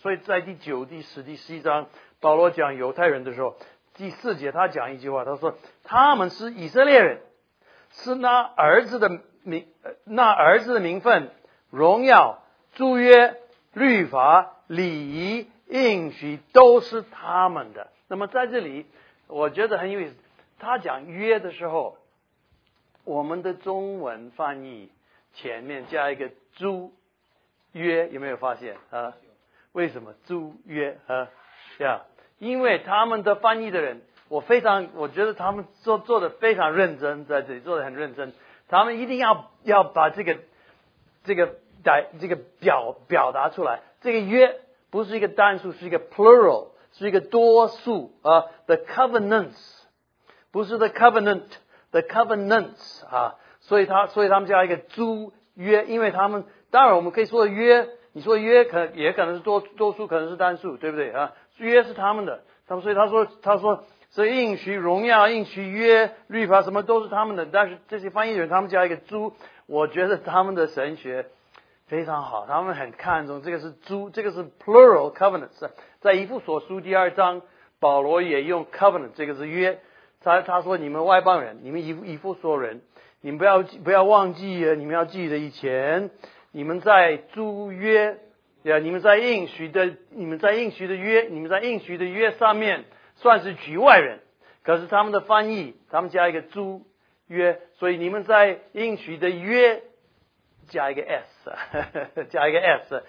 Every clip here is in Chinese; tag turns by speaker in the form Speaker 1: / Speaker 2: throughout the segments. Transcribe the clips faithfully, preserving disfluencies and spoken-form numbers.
Speaker 1: 所以在第九、第十、第十一章，保罗讲犹太人的时候，第四节他讲一句话，他说他们是以色列人，是拿儿子的名，拿儿子的名分、荣耀、祝约、律法、礼仪、应许都是他们的。那么在这里我觉得很有意思，他讲约的时候，我们的中文翻译前面加一个租约，有没有发现啊？为什么租约啊？呀，因为他们的翻译的人，我非常，我觉得他们做做的非常认真，在这里做的很认真。他们一定要要把这个这个带这个表表达出来。这个约不是一个单数，是一个 plural， 是一个多数啊。The covenants 不是 the covenant。The covenants 啊，所以他所以他们加一个租约，因为他们当然我们可以说约，你说约可也可能是多多数，可能是单数，对不对啊？约是他们的，他们所以他说他说所以应许荣耀、应许约、律法什么都是他们的，但是这些翻译人他们加一个租，我觉得他们的神学非常好，他们很看重这个是租，这个是 plural covenants， 在以弗所书第二章，保罗也用 covenant， 这个是约。他他说你们外邦人，你们以以弗所人，你们不要不要忘记，你们要记得以前你们在租约呀，你们在应许的，你们在应许的约，你们在应许的约上面算是局外人，可是他们的翻译，他们加一个租约，所以你们在应许的约加一个 s， 加一个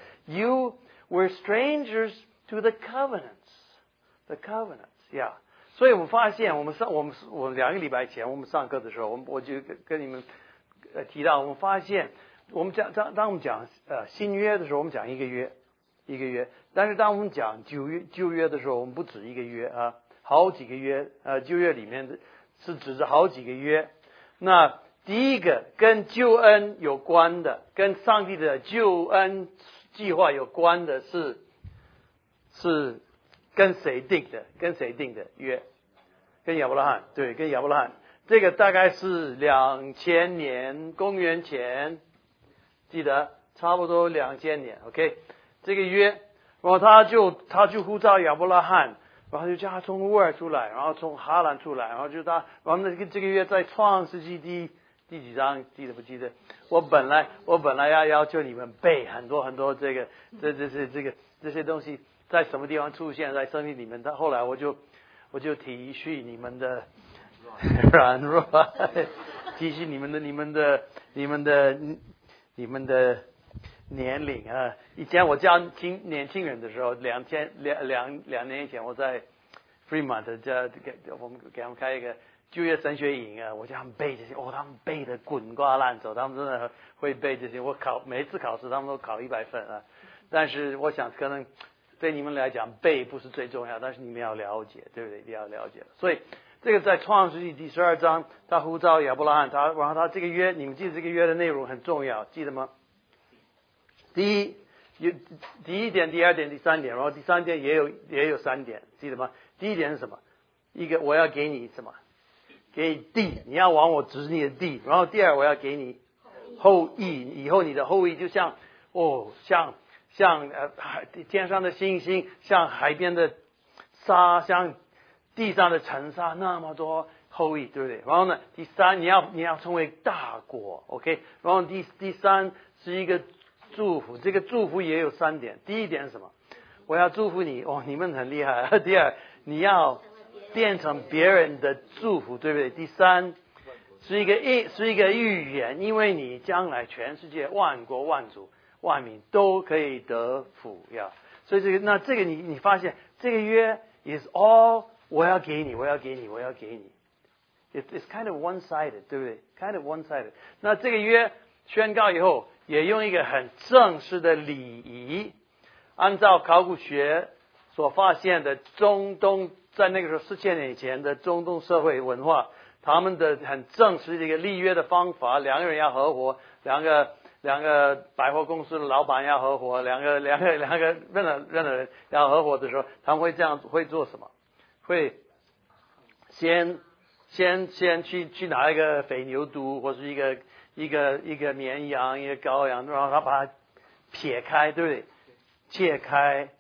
Speaker 1: s，you were strangers to the covenants，the covenants， yeah。所以我们发现，我们上我们我们两个礼拜前我们上课的时候，我们我就跟跟你们呃提到，我们发现，我们讲当当我们讲呃新约的时候，我们讲一个约一个约，但是当我们讲旧约旧约的时候，我们不止一个约啊，好几个约呃旧约里面的是指着好几个约。那第一个跟救恩有关的，跟上帝的救恩计划有关的是是。跟谁定的？跟谁定的约？跟亚伯拉罕，对，跟亚伯拉罕。这个大概是两千年，公元前，记得差不多两千年 ，OK。这个约，然后他就他就呼召亚伯拉罕，然后就叫他从乌尔出来，然后从哈兰出来，然后就他，然后那个这个约在创世纪第第几章记得不记得？我本来我本来要要求你们背很多很多这个这这些这个这些东西。在什么地方出现在生命里面？但后来我就我就体恤你们的软弱，体恤你们的你们的你们的你们的年龄啊！以前我教轻年轻人的时候，两千两两两年以前，我在 Fremont 这给我们给他们开一个就业神学营啊，我叫他们背这些，哦，他们背得滚瓜烂熟，他们真的会背这些。我考每一次考试，他们都考一百分啊。但是我想可能。对你们来讲，背不是最重要，但是你们要了解，对不对？一定要了解。所以这个在创世纪第十二章，他呼召亚伯拉罕，他然后他这个约，你们记得这个约的内容很重要，记得吗？第一，有第一点、第二点、第三点，然后第三点也有也有三点，记得吗？第一点是什么？一个我要给你什么？给地，你要往我指你的地。然后第二，我要给你后裔，以后你的后裔就像哦，像。像呃天上的星星，像海边的沙，像地上的尘沙，那么多后裔，对不对？然后呢，第三，你要你要成为大国 ，OK？ 然后第第三是一个祝福，这个祝福也有三点。第一点是什么？我要祝福你，哦，你们很厉害。第二，你要变成别人的祝福，对不对？第三是一个预是一个预言，因为你将来全世界万国万族。万民都可以得福呀，所以这个那这个你你发现这个约 is all 我要给你，我要给你，我要给你 ，it's it's kind of one-sided， 对不对 ？kind of one-sided。那这个约宣告以后，也用一个很正式的礼仪，按照考古学所发现的中东，在那个时候四千年以前的中东社会文化，他们的很正式的一个立约的方法，两个人要合伙，两个。两个百货公司的老板要合伙，两个两个两个任何任何人要合伙的时候，他们会这样会做什么？会先先先去去拿一个肥牛肚或是一个一个一个绵羊一个羔羊，然后他把它撇开，对不对？切开，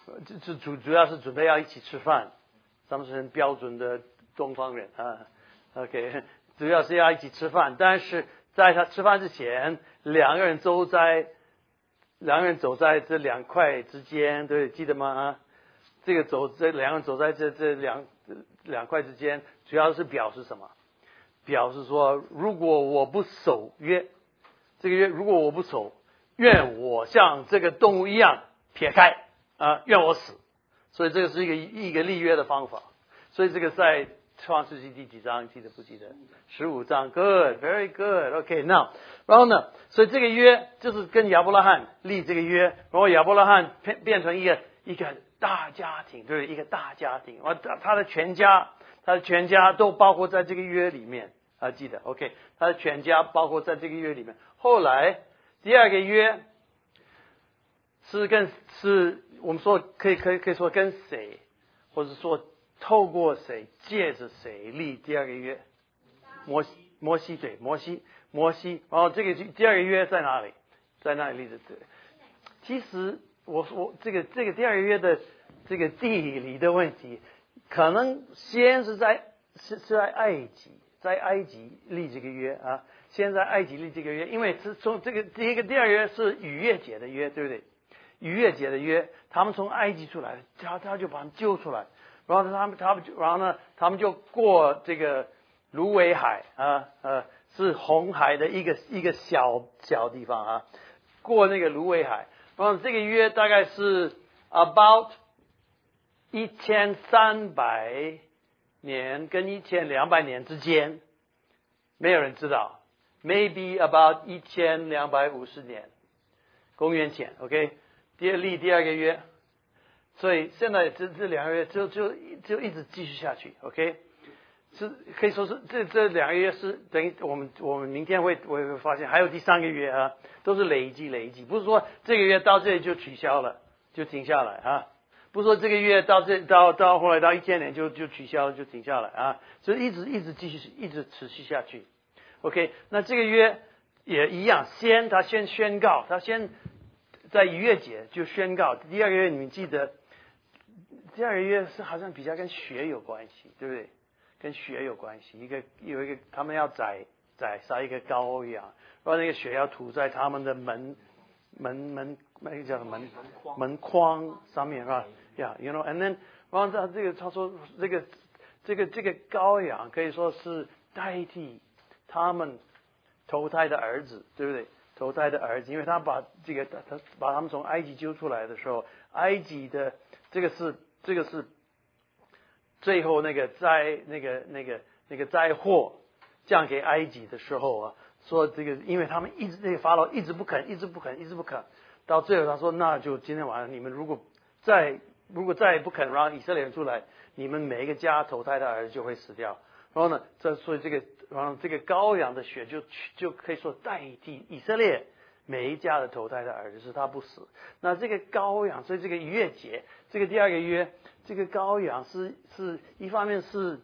Speaker 1: 主主主要是准备要一起吃饭，他们是很标准的东方人啊。OK， 主要是要一起吃饭，但是在他吃饭之前，两个人走在两个人走在这两块之间，对，记得吗？这个走这两个人走在这这两两块之间，主要是表示什么？表示说，如果我不守约，这个约如果我不守，愿我像这个动物一样撇开啊，愿我死。所以这个是一个一个立约的方法。所以这个在创世纪第几章记得不记得？十五章 ，Good, very good. OK, now， 然后呢，所以这个约就是跟亚伯拉罕立这个约，然后亚伯拉罕变变成一个一个大家庭，对不对？一个大家庭，然后他的全家，他的全家都包括在这个约里面啊，记得 OK， 他的全家包括在这个约里面。后来第二个约是跟是我们说可以可以可以说跟谁，或者说透过谁，借着谁立第二个约？摩西，摩西对，摩西，摩西。然后这个第二个约在哪里？在那里立的。其实我我这个这个第二个约的这个地理的问题，可能先是在是是在埃及，在埃及立这个约啊。现在埃及立这个约，因为是从这个第一个第二个约是逾越节的约，对不对？逾越节的约，他们从埃及出来，他他就把他们救出来。然后他们，他们就，然后呢，他们就过这个芦苇海啊，呃，是红海的一个一个小小地方啊，过那个芦苇海。然后这个约大概是 about 一千三百年跟一千两百年之间，没有人知道 ，maybe about 一千两百五十年，公元前 ，OK， 第二立第二个约。所以现在这这两个月就就就一直继续下去 ，OK， 是可以说是这这两个月是等于我们我们明天会我会发现还有第三个月啊，都是累积累积，不是说这个月到这里就取消了就停下来啊，不是说这个月到这到到后来到一千年就就取消就停下来啊，就一直一直继续一直持续下去 ，OK， 那这个月也一样，先他先宣告，他先在逾越节就宣告，第二个月你们记得。第二个月是好像比较跟血有关系，对不对？跟血有关系，一个有一个他们要宰宰杀一个羔羊，然后那个血要涂在他们的门门门那个叫什么门门框上面是吧？呀、yeah, ，you know，and then， 然后他这个他说这个这个这个羔羊可以说是代替他们投胎的儿子，对不对？投胎的儿子，因为他把这个他他把他们从埃及救出来的时候，埃及的这个是。这个是最后那个灾那个那个那个灾祸降给埃及的时候啊，说这个因为他们一直那个法老一直不肯，一直不肯，一直不肯，到最后他说那就今天晚上你们如果再如果再不肯让以色列人出来，你们每一个家投胎的儿子就会死掉。然后呢，这所以这个然后这个羔羊的血就就可以说代替以色列。每一家的投胎的儿子是他不死，那这个羔羊，所以这个逾越节，这个第二个约，这个羔羊是是一方面是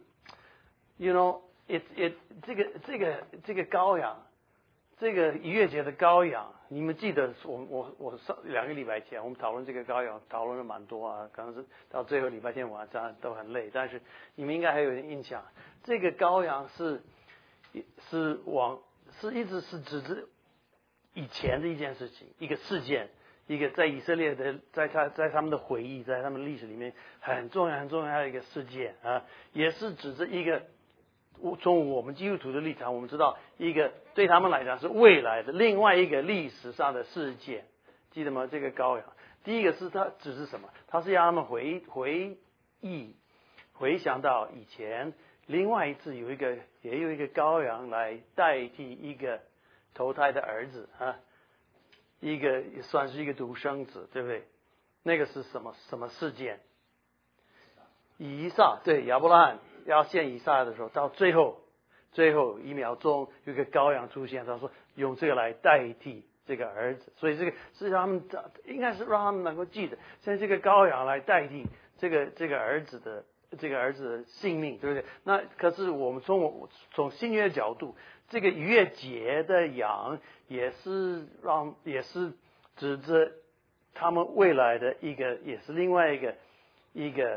Speaker 1: ，you know it it 这个这个这个羔羊，这个逾越节的羔羊，你们记得我我我上两个礼拜前我们讨论这个羔羊，讨论了蛮多啊，可能是到最后礼拜天晚上都很累，但是你们应该还有点印象，这个羔羊是是往是一直是指着。以前的一件事情，一个事件，一个在以色列的，在他在他们的回忆，在他们历史里面很重要很重要的一个事件啊，也是指着一个从我们基督徒的立场，我们知道一个对他们来讲是未来的另外一个历史上的事件，记得吗？这个羔羊，第一个是他指是什么？他是让他们回回忆回想到以前，另外一次有一个也有一个羔羊来代替一个。投胎的儿子啊，一个算是一个独生子，对不对？那个是什么什么事件？以撒对亚伯拉罕要献以撒的时候，到最后最后一秒钟有一个羔羊出现，他说用这个来代替这个儿子，所以这个是让他们应该是让他们能够记得，现在这个羔羊来代替这个这个儿子的这个儿子的性命，对不对？那可是我们从我从新约的角度。这个逾越节的羊也是让也是指着他们未来的一个，也是另外一个一个，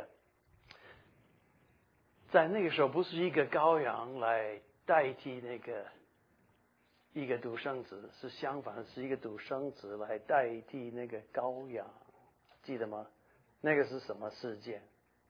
Speaker 1: 在那个时候不是一个羔羊来代替那个一个独生子，是相反，是一个独生子来代替那个羔羊，记得吗？那个是什么事件？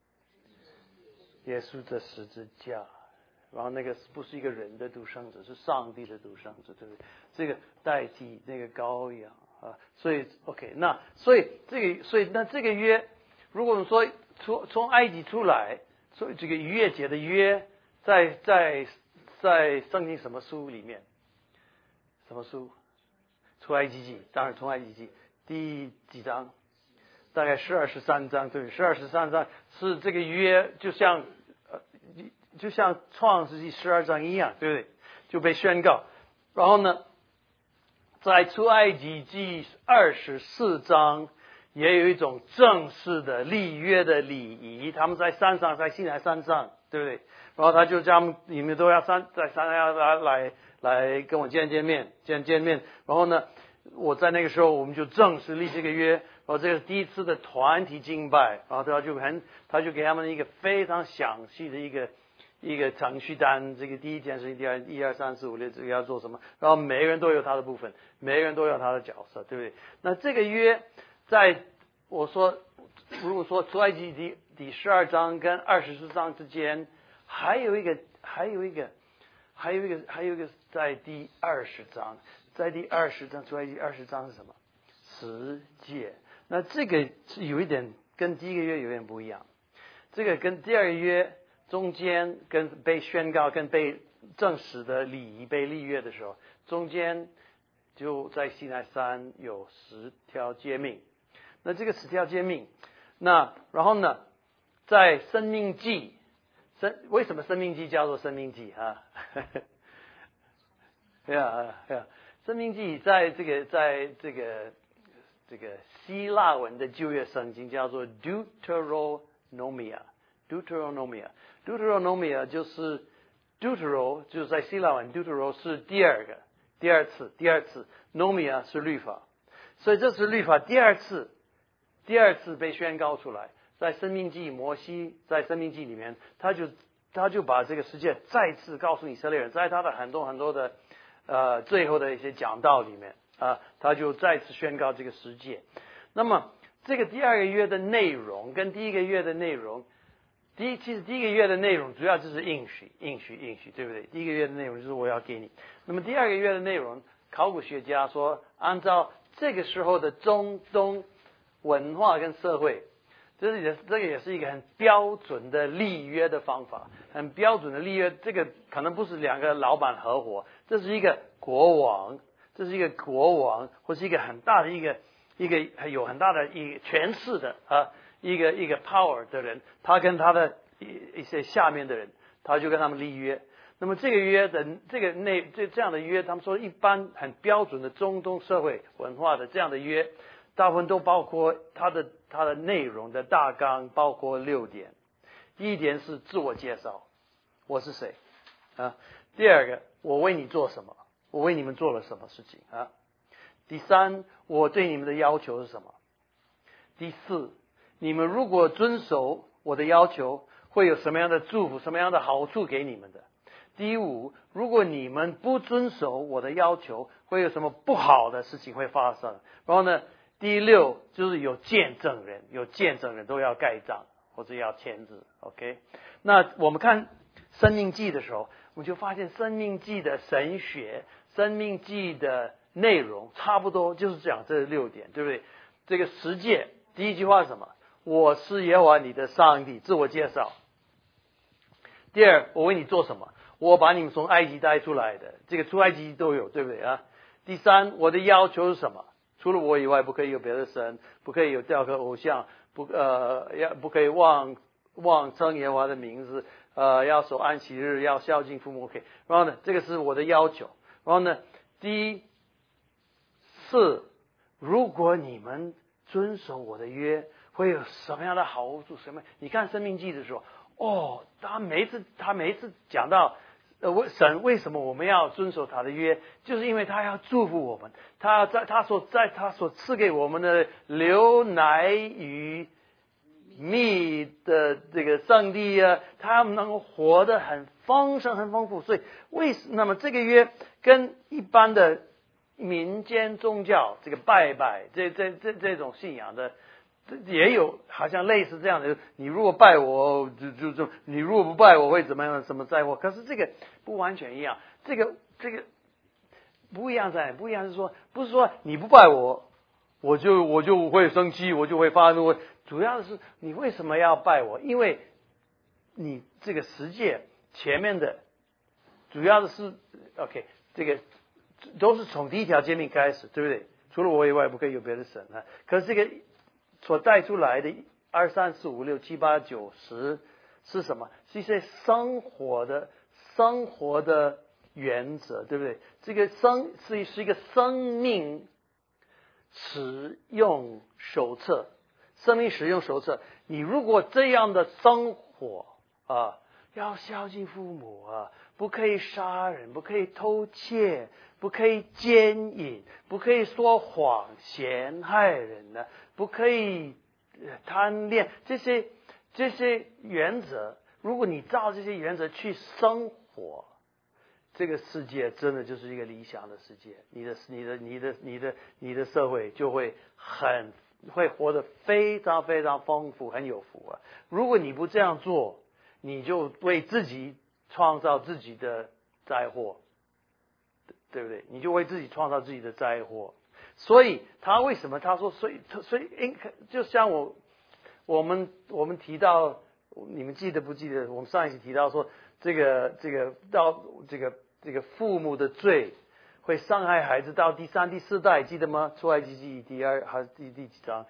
Speaker 1: 耶稣的十字架。然后那个不是一个人的独生子，是上帝的独生子，对不对？这个代替那个羔羊啊，所以 OK， 那所以这个所以那这个约，如果我们说从从埃及出来，所以这个逾越节的约，在在在圣经什么书里面？什么书？出埃及记，当然出埃及记第几章？大概十二十三章，对，十二十三章是这个约，就像呃。就像创世纪十二章一样，对不对？就被宣告。然后呢，在出埃及记二十四章也有一种正式的立约的礼仪，他们在山上，在西奈山上，对不对？然后他就叫他们，你们都要山在山上要来来来跟我见见面，见见面。然后呢，我在那个时候我们就正式立这个约。然后这个第一次的团体敬拜，然后他就很，他就给他们一个非常详细的一个。一个程序单，这个第一件事情，第二一二三四五六，这个要做什么？然后每个人都有他的部分，每个人都有他的角色，对不对？那这个约，在我说，如果说出埃及第第十二章跟二十四章之间，还有一个，还有一个，还有一个，还有一个在第二十章，在第二十章出埃及二十章是什么？十诫。那这个是有一点跟第一个约有点不一样，这个跟第二个约。中间跟被宣告、跟被正式的礼仪被立约的时候，中间就在西奈山有十条诫命。那这个十条诫命，那然后呢，在生命记，生为什么生命记叫做生命记啊？对啊，对啊，生命记在这个在这个这个希腊文的旧约圣经叫做 Deuteronomia。Deuteronomia，Deuteronomia 就是 Deutero 就是在希腊文 Deutero 是第二个第二次第二次 Nomia 是律法，所以这是律法第二次第二次被宣告出来，在申命记摩西在申命记里面，他就他就把这个世界再次告诉以色列人，在他的很多很多的呃最后的一些讲道里面啊，他就再次宣告这个世界。那么这个第二个月的内容跟第一个月的内容。第一，其实第一个月的内容主要就是应许，应许，应许，对不对？第一个月的内容就是我要给你。那么第二个月的内容，考古学家说，按照这个时候的中东文化跟社会，这是也这个也是一个很标准的立约的方法，很标准的立约。这个可能不是两个老板合伙，这是一个国王，这是一个国王，或是一个很大的一个一个有很大的一个权势的啊。一个一个 power 的人，他跟他的一一些下面的人，他就跟他们立约。那么这个约的这个内这这样的约，他们说一般很标准的中东社会文化的这样的约，大部分都包括它的它的内容的大纲，包括六点。第一点是自我介绍，我是谁啊？第二个，我为你做什么？我为你们做了什么事情啊？第三，我对你们的要求是什么？第四。你们如果遵守我的要求，会有什么样的祝福、什么样的好处给你们的？第五，如果你们不遵守我的要求，会有什么不好的事情会发生？然后呢，第六就是有见证人，有见证人都要盖章或者要签字。OK， 那我们看生命记的时候，我们就发现生命记的神学、生命记的内容差不多就是讲这六点，对不对？这个十诫第一句话是什么？我是耶和华你的上帝，自我介绍。第二，我为你做什么？我把你们从埃及带出来的，这个出埃及都有，对不对啊？第三，我的要求是什么？除了我以外，不可以有别的神，不可以有雕刻偶像，不呃要不可以妄妄称耶和华的名字，呃要守安息日，要孝敬父母。OK， 然后呢，这个是我的要求。然后呢，第四，如果你们遵守我的约，会有什么样的好处？什么？你看《申命记》的时候，哦，他每一次他每一次讲到呃，为神为什么我们要遵守他的约？就是因为他要祝福我们，他在他所在他所赐给我们的流奶与蜜的这个上帝啊，他们能够活得很丰盛、很丰富。所以为那么这个约跟一般的民间宗教这个拜拜这这这这种信仰的。也有好像类似这样的，你如果拜我，就就就你如果不拜我会怎么样？什么灾祸？可是这个不完全一样，这个这个不一样在不一样是说，不是说你不拜我，我就我就会生气，我就会发怒。主要的是你为什么要拜我？因为你这个世界前面的主要的是 OK， 这个都是从第一条诫命开始，对不对？除了我以外，不可以有别的神啊。可是这个。所带出来的二三四五六七八九十是什么？是一些生活的生活的原则，对不对？这个生是是一个生命使用手册，生命使用手册。你如果这样的生活啊，要孝敬父母啊，不可以杀人，不可以偷窃，不可以奸淫，不可以说谎陷害人呢、啊。不可以贪恋这些这些原则，如果你照这些原则去生活，这个世界真的就是一个理想的世界。你的你的你的你的你的社会就会很会活得非常非常丰富，很有福啊！如果你不这样做，你就为自己创造自己的灾祸，对不对？你就为自己创造自己的灾祸。所以他为什么他说，所以所以应就像我我们我们提到，你们记得不记得？我们上一期提到说，这个这个到这个这个父母的罪会伤害孩子到第三、第四代，记得吗？出埃及记第二还是第第几章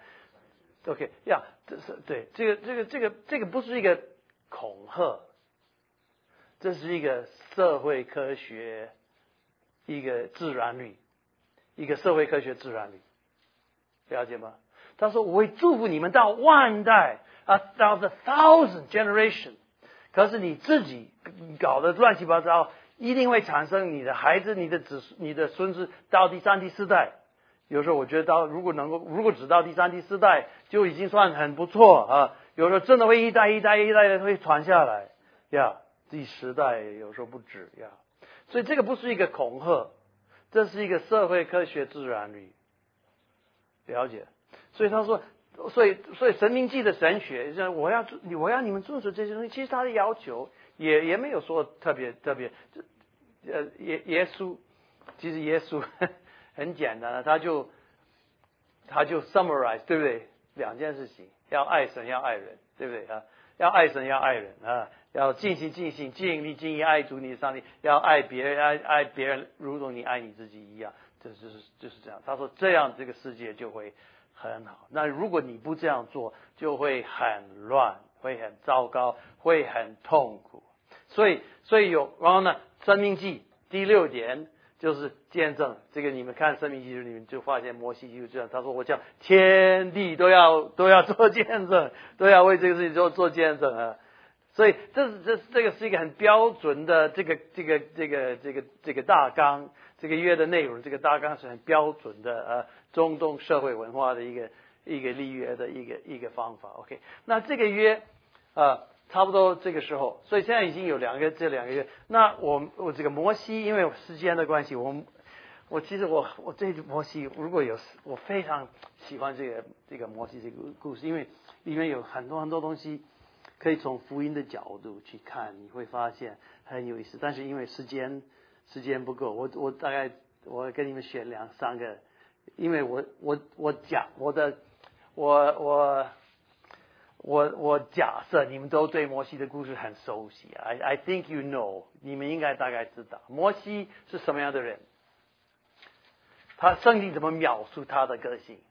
Speaker 1: ？OK 呀、yeah, ，这是对这个这个这个这个不是一个恐吓，这是一个社会科学，一个自然律。一个社会科学自然律，了解吗？他说：“我会祝福你们到万代啊，到 the thousand generation。可是你自己搞得乱七八糟，一定会产生你的孩子、你的子、你的孙子到第三、第四代。有时候我觉得到如果能够，如果只到第三、第四代就已经算很不错啊。有时候真的会一代一代一代的会传下来呀，第十代有时候不止呀。所以这个不是一个恐吓。”这是一个社会科学自然律，了解。所以他说，所以所以神明记的神学，我要我要你们遵守这些东西。其实他的要求也也没有说特别特别。呃，耶耶稣，其实耶稣很简单的，他就他就 summarize， 对不对？两件事情，要爱神，要爱人，对不对啊？要爱神，要爱人啊。要尽心尽心尽力尽意爱主你的上帝，要爱别人爱爱别人如同你爱你自己一样，这就是就是这样。他说这样这个世界就会很好。那如果你不这样做，就会很乱，会很糟糕，会很痛苦。所以所以有然后呢，生命记第六点就是见证。这个你们看生命记，你们就发现摩西就这样，他说我叫天地都要都要做见证，都要为这个事情做做见证啊。所以这是这这个是一个很标准的这个这个这个这个这个大纲，这个约的内容，这个大纲是很标准的呃中东社会文化的一个一个立约的一个一个方法。OK， 那这个约呃差不多这个时候，所以现在已经有两个这两个月。那我我这个摩西，因为时间的关系，我我其实我我这摩西如果有我非常喜欢这个这个摩西这个故事，因为里面有很多很多东西。可以从福音的角度去看，你会发现很有意思。但是因为时间时间不够，我我大概我跟你们选两三个，因为我我我讲我的我我我我假设你们都对摩西的故事很熟悉 ，I I think you know， 你们应该大概知道摩西是什么样的人，他圣经怎么描述他的个性？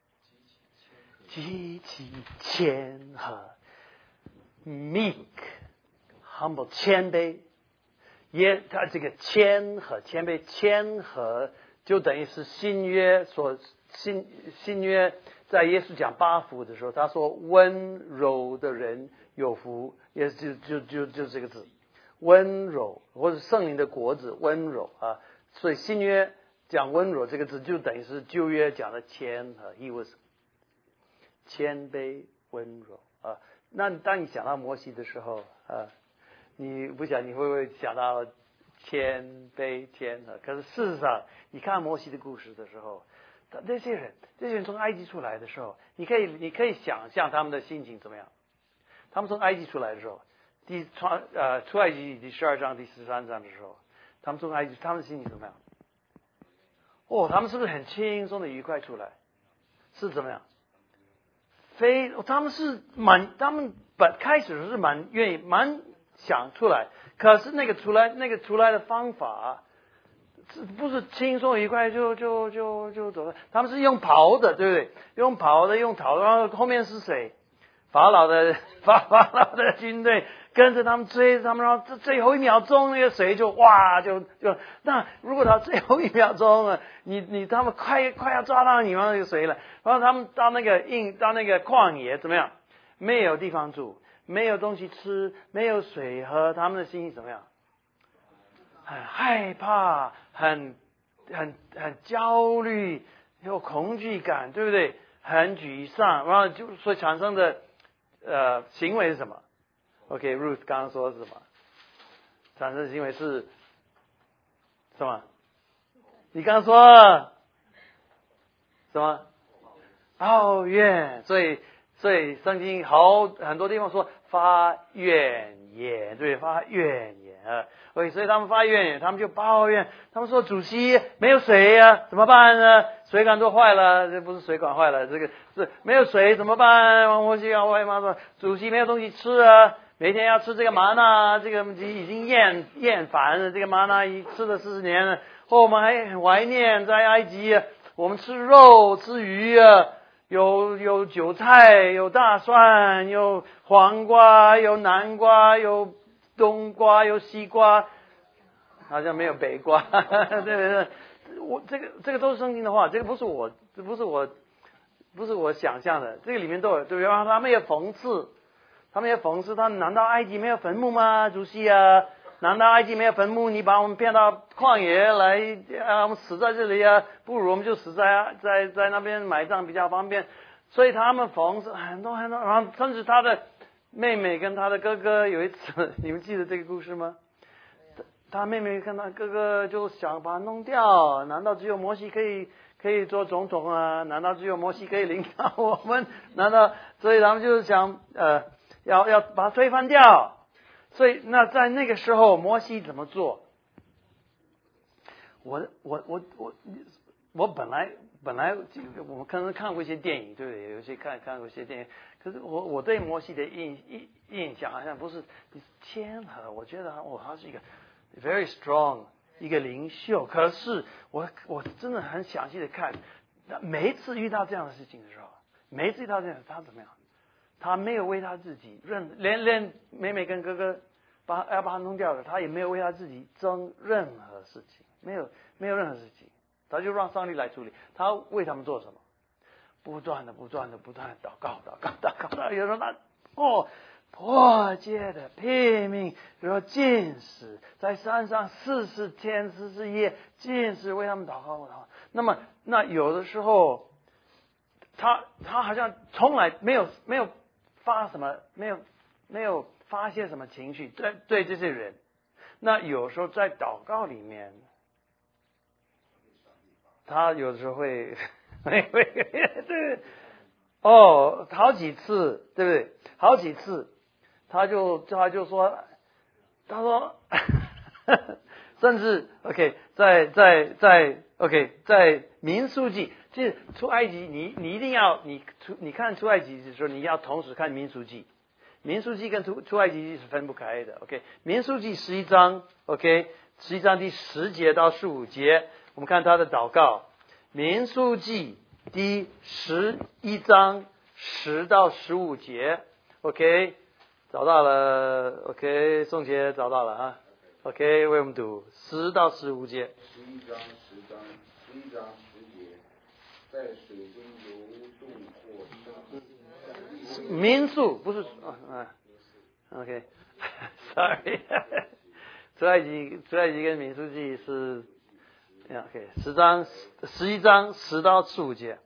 Speaker 1: 极其谦和。meek, humble, 谦卑，也他这个谦和谦卑谦和就等于是新约所新新约在耶稣讲八福的时候，他说温柔的人有福，也就就就就这个字， 温柔，或者圣灵的果子温柔啊。所以新约讲温柔这个字，就等于是旧约讲的谦和 ，he was 谦卑温柔啊。那当你想到摩西的时候啊，你不想你会不会想到谦卑谦和？可是事实上，你看摩西的故事的时候，这些人这些人从埃及出来的时候，你可以你可以想象他们的心情怎么样？他们从埃及出来的时候，第创呃出埃及第十二章第十三章的时候，他们从埃及，他们的心情怎么样？哦，他们是不是很轻松的愉快出来？是怎么样？非他们是蛮，他们本开始是蛮愿意蛮想出来，可是那个出来那个出来的方法，不是轻松愉快就就就就走了。他们是用跑的，对不对？用跑的，用逃的，然后后面是谁？法老的法法老的军队跟着他们追他们，然后最后一秒钟那个水就哇就就那如果他最后一秒钟啊，你你他们快快要抓到你们那个水了，然后他们到那个硬到那个旷野怎么样？没有地方住，没有东西吃，没有水喝，他们的心情怎么样？很害怕，很很很焦虑，有恐惧感，对不对？很沮丧，然后就所以产生的呃行为是什么 ？OK， Ruth 刚刚说是什么？产生的行为是什么？你刚刚说什么？抱怨。所以所以圣经好很多地方说发怨言，对，发怨言啊。所以所以他们发怨言，他们就抱怨，他们说主席没有水啊，怎么办呢？水管都坏了，这不是水管坏了，这个是没有水怎么办？王摩西啊，外妈说主席没有东西吃啊，每天要吃这个玛纳，这个已经厌厌烦了，这个玛纳已吃了四十年了，后我们还很怀念在埃及，我们吃肉吃鱼啊。有有韭菜，有大蒜，有黄瓜，有南瓜，有冬瓜，有西瓜，好像没有北瓜。对对对，我这个这个都是圣经的话，这个不是我，这不是我，不是我想象的，这个里面都有，对不对？他们也讽刺，他们也讽刺，他们难道埃及没有坟墓吗？主席啊，难道埃及没有坟墓？你把我们骗到旷野来，啊，我们死在这里啊，不如我们就死在在在那边埋葬比较方便。所以他们讽刺很多很多，然后甚至他的妹妹跟他的哥哥有一次，你们记得这个故事吗？他妹妹跟他哥哥就想把他弄掉，难道只有摩西可以可以做总统啊？难道只有摩西可以领导我们？难道所以他们就是想呃要要把他推翻掉？所以那在那个时候，摩西怎么做？我我我我我本来本来我们可能看过一些电影，对不对？有些看看过一些电影，可是我我对摩西的印印印象好像不是谦和，我觉得我他是一个 very strong 一个领袖。可是我我真的很详细的看，每一次遇到这样的事情的时候，每一次遇到这样，他怎么样？他没有为他自己任连连妹妹跟哥哥把要把他弄掉了，他也没有为他自己争任何事情，没有没有任何事情，他就让上帝来处理。他为他们做什么？不断的不断的不断的祷告祷告祷告祷告，有时候他哦迫切的拼命，然后禁食，在山上四十天四十夜禁食为他们祷告祷告。那么那有的时候他他好像从来没有没有发什么没有没有发泄什么情绪对对这些人。那有时候在祷告里面，他有的时候会会会对哦好几次对不对？好几次他就他就说他说甚至 OK 在在在 OK 在民数记，其实出埃及你你一定要你出你看出埃及的时候，你要同时看民数记。民数记跟出出埃及记是分不开的 OK 民数记十一章 OK 十一章第十节到十五节，我们看他的祷告。民数记第十一章十到十五节 OK 找到了 OK 宋杰找到了啊 OK 为我们读十到十五节。
Speaker 2: 十一章十章十一章十节，在水中游动或生。
Speaker 1: 民数不是啊啊 OK sorry 出埃及出埃及跟民数记是 ，OK， 十章十一章十到十五节。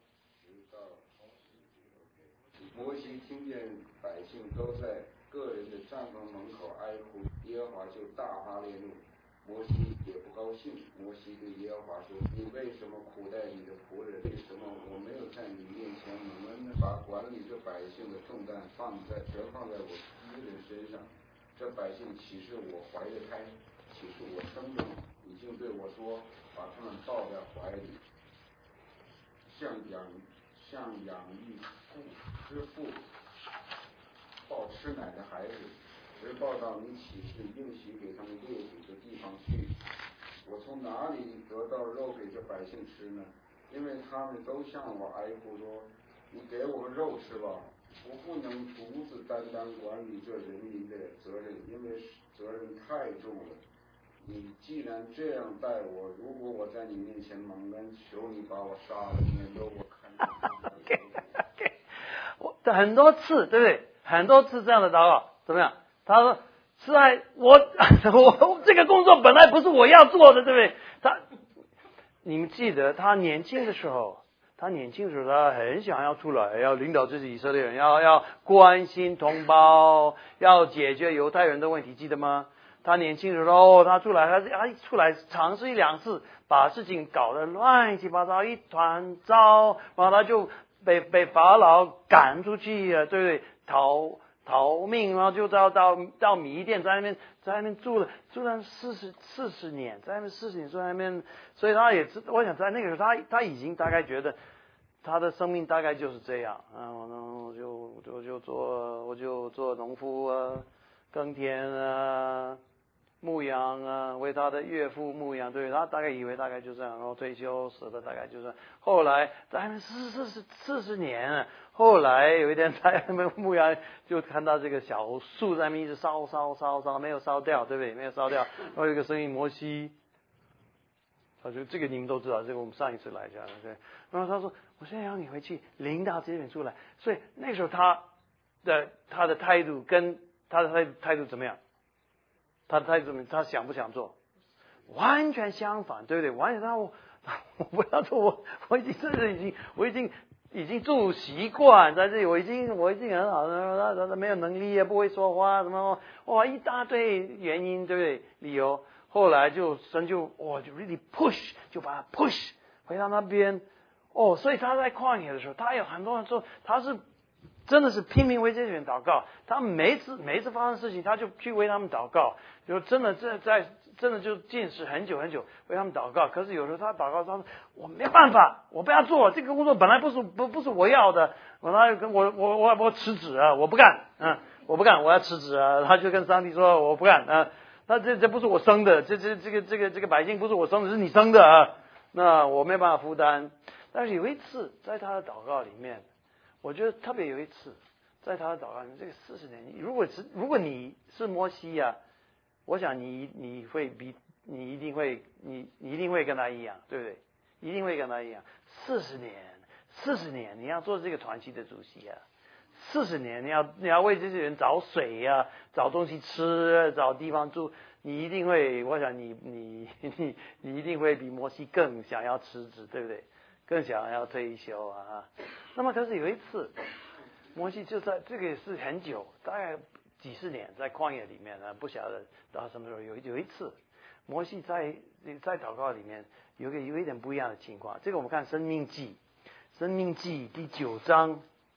Speaker 2: 摩西听见百姓都在个人的帐篷门口哀哭，耶和华就大发烈怒。摩西也不高兴。摩西对耶和华说：“你为什么苦待你的仆人？为什么我没有在你面前蒙恩，把管理这百姓的重担放在全放在我一个人身上？这百姓岂是我怀的胎，岂是我生的？已经对我说，把他们抱在怀里，像养像养育父之父抱吃奶的孩子，直抱到你岂是应许给他们列祖的地方去？我从哪里得到肉给这百姓吃呢？因为他们都向我哀哭说：你给我们肉吃吧！我不能独自担当管理这人民的责任，因为责任太重了。你既然这样待我，如果我在你面前蒙恩，求你把我杀了，免得我看见。
Speaker 1: OK OK， 我很多次，对不对？很多次这样的祷告，怎么样？他说：“是在我我这个工作本来不是我要做的，对不对？”他，你们记得他年轻的时候，他年轻的时候，他很想要出来，要领导这些以色列人，要要关心同胞，要解决犹太人的问题，记得吗？他年轻的时候，他出来，他他出来尝试一两次，把事情搞得乱七八糟，一团糟，然后他就被被法老赶出去了，对不对？逃逃命，然后就到到到米甸，在那边在那边住了住了四十四十年，在那边四十年住在那边，所以他也知，我想在那个时候，他他已经大概觉得他的生命大概就是这样啊，我就就就做我就做农夫啊，耕田啊。牧羊啊，为他的岳父牧羊，对他大概以为大概就这样，然后退休死了大概就这样。后来在那边四四十四十年，后来有一天在那边牧羊，就看到这个小树在那边一直烧烧烧烧，没有烧掉，对不对？没有烧掉。然后有一个声音，摩西，他说这个你们都知道，这个我们上一次来讲，对。然后他说，我现在要你回去领导这边出来。所以那时候他的他的态度跟他的态态度怎么样？他他怎么？他想不想做？完全相反，对不对？完全他我我不要做，我我已经真的已经我已经已经住习惯在这里，我已经我已经很好了。他他没有能力，也不会说话，什么哇一大堆原因，对不对？理由。后来就神就哇就 really push， 就把他 push 回到那边。哦，所以他在旷野的时候，他有很多人说他是。真的是拼命为这些人祷告，他每一次每一次发生事情，他就去为他们祷告，就真的在在真的就禁食很久很久为他们祷告。可是有时候他祷告，他说我没办法，我不要做这个工作，本来不是不不是我要的，我他跟我我我我辞职啊，我不干，嗯，我不干，我要辞职啊。他就跟上帝说我不干啊，那这这不是我生的，这这这个这个这个百姓不是我生的，是你生的啊，那我没办法负担。但是有一次在他的祷告里面。我觉得特别有一次，在他的祷告里面，这个四十年，如果是如果你是摩西呀、啊，我想你你会比你一定会你你一定会跟他一样，对不对？一定会跟他一样。四十年，四十年，你要做这个团契的主席啊，四十年，你要你要为这些人找水呀、啊，找东西吃，找地方住，你一定会，我想你你你你一定会比摩西更想要辞职，对不对？更想要退休啊！那么可是有一次，摩西就在这个也是很久，大概几十年，在旷野里面呢，不晓得到什么时候有有一次，摩西在在祷告里面有个有一点不一样的情况。这个我们看《申命记》，《申命记》第九章，《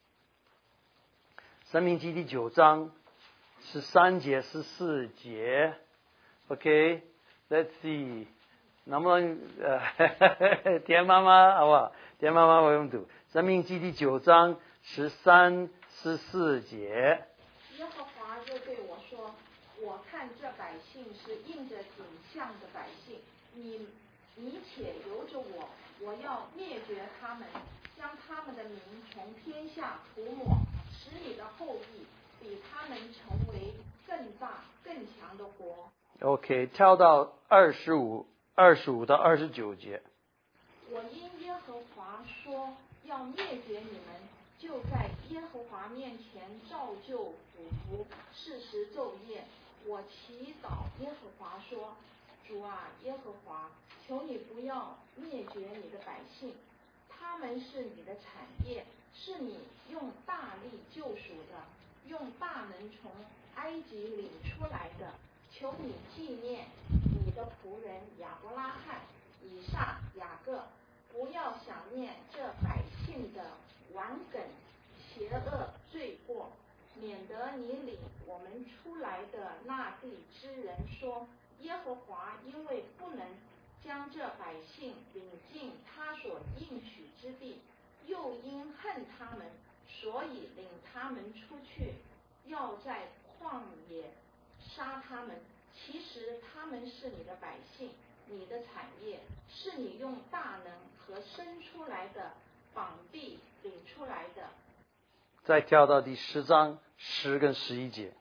Speaker 1: 申命记》第九章十三节十四节 ，OK，Let's see。能不能呃，田妈妈好不好？田妈妈为我们读《申命记》第九章十三、十四节。
Speaker 3: 耶和华又对我说：“我看这百姓是应着景象的百姓，你你且由着我，我要灭绝他们，将他们的名从天下涂抹，使你的后裔比他们成为更大更强的国。”
Speaker 1: OK， 跳到二十五。二十五到二十九节。
Speaker 3: 我因耶和华说要灭绝你们，就在耶和华面前照旧俯伏，誓实昼夜， 我祈祷耶和华说：主啊，耶和华，求你不要灭绝你的百姓，他们是你的产业，是你用大力救赎的，用大能从埃及领出来的。求你纪念你的仆人亚伯拉罕、以撒、雅各，不要想念这百姓的顽梗、邪恶、罪过，免得你领我们出来的那地之人说：耶和华因为不能将这百姓领进他所应许之地，又因恨他们，所以领他们出去，要在旷野杀他们。其实他们是你的百姓，你的产业，是你用大能和生出来的膀臂领出来的。
Speaker 1: 再跳到第十章十跟十一节。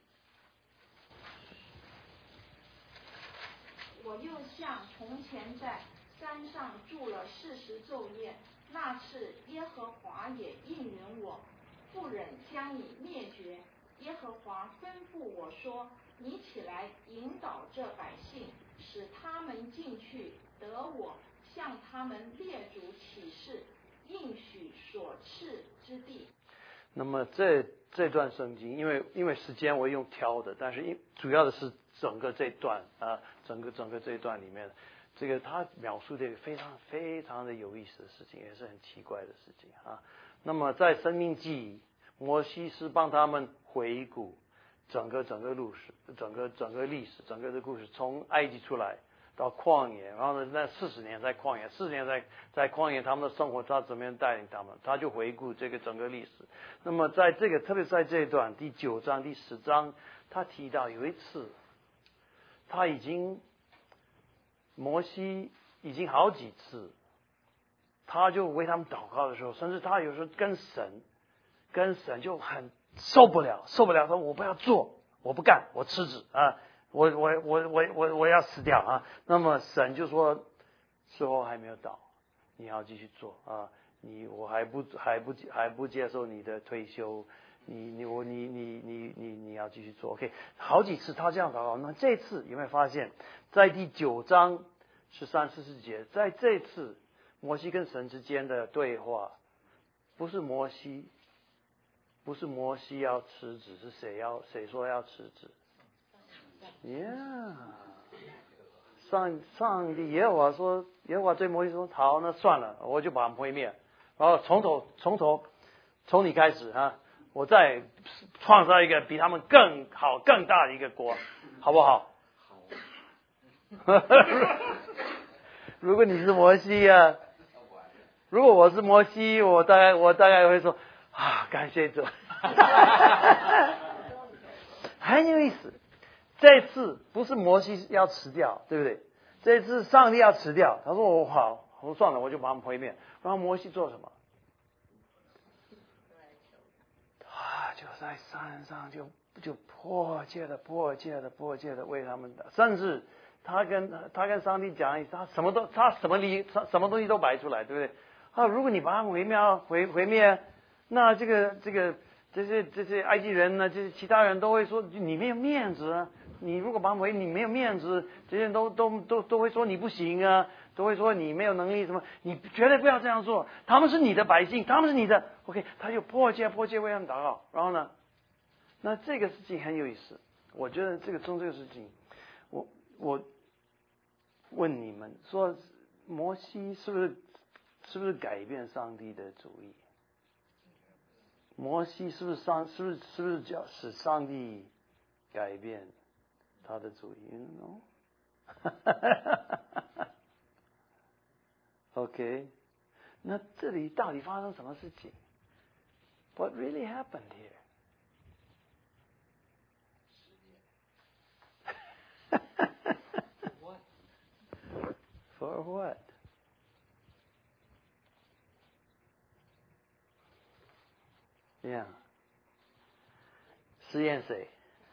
Speaker 3: 我又像从前在山上住了四十昼夜，那次耶和华也应允我，不忍将你灭绝。耶和华吩咐我说：你起来引导这百姓，使他们进去得我向他们列祖起誓应许所赐之地。
Speaker 1: 那么这这段圣经，因为因为时间我用挑的，但是因主要的是整个这段啊，整个整个这一段里面，这个他描述这个非常非常的有意思的事情，也是很奇怪的事情啊。那么在申命记，摩西是帮他们回顾整个整个路史，整个整个历史，整个的故事，从埃及出来到旷野，然后呢，那四十年在旷野，四十年在在旷野，他们的生活他怎么样带领他们，他就回顾这个整个历史。那么在这个，特别在这一段第九章、第十章，他提到有一次，他已经摩西已经好几次，他就为他们祷告的时候，甚至他有时候跟神，跟神就很受不了，受不了，说我不要做，我不干，我辞职啊。我我我我我我要死掉啊！那么神就说，时候还没有到，你要继续做啊！你我还不还不还不接受你的退休，你你我你你你你你要继续做 ，OK？ 好几次他这样祷告，那这次有没有发现，在第九章十三十四节，在这次摩西跟神之间的对话，不是摩西，不是摩西要辞职，是谁要谁说要辞职？ Yeah， 上上帝耶和华说，耶和华对摩西说：“好，那算了，我就把他们毁灭，然后从头从头从你开始啊，我再创造一个比他们更好更大的一个国，好不好？”好。如果你是摩西啊，如果我是摩西，我大概我大概会说啊，感谢主，很有意思。这次不是摩西要辞掉，对不对？这次上帝要辞掉，他说我好，我说算了，我就把他们毁灭。然后摩西做什么？他就在山上就就迫切的、迫切的、迫切的为他们打，甚至他跟他跟上帝讲，他什么都他什么理什么东西都摆出来，对不对？啊，如果你把他们毁灭毁毁灭，那这个这个这些这些埃及人呢，这些其他人都会说你没有面子啊。你如果把我你没有面子，这些人都都都都会说你不行啊，都会说你没有能力什么，你绝对不要这样做。他们是你的百姓，他们是你的 ，OK， 他就迫切迫切为他们祷告。然后呢，那这个事情很有意思，我觉得这个从这个事情，我我问你们说，摩西是不是是不是改变上帝的主意？摩西是不是上是不是是不是叫使上帝改变他的主意 you know? OK， 那这里到底发生什么事情 ？What really happened here? For what? Yeah. 实验谁？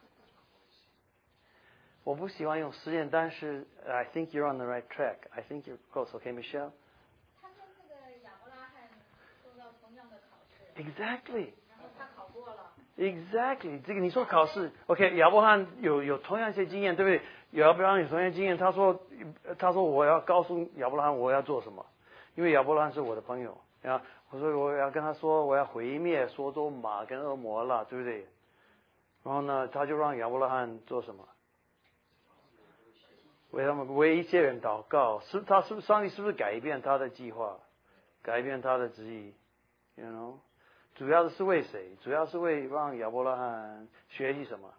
Speaker 1: 我不喜欢用实验，但是 I think you're on the right track. I think you're close. Okay, Michelle?
Speaker 3: 他跟这个亚伯拉罕受到同样的考试。
Speaker 1: Exactly.
Speaker 3: 然后他考过了。
Speaker 1: Exactly， 这个你说考试 ，OK， 亚伯拉罕有有同样一些经验，对不对？亚伯拉罕有同样经验，他说他说我要告诉亚伯拉罕我要做什么，因为亚伯拉罕是我的朋友啊，我说我要跟他说我要毁灭所多玛跟恶魔了，对不对？然后呢，他就让亚伯拉罕做什么？为他们为一些人祷告，是他是不是上帝是不是改变他的计划，改变他的旨意 ？You know， 主要的是为谁？主要是为让亚伯拉罕学习什么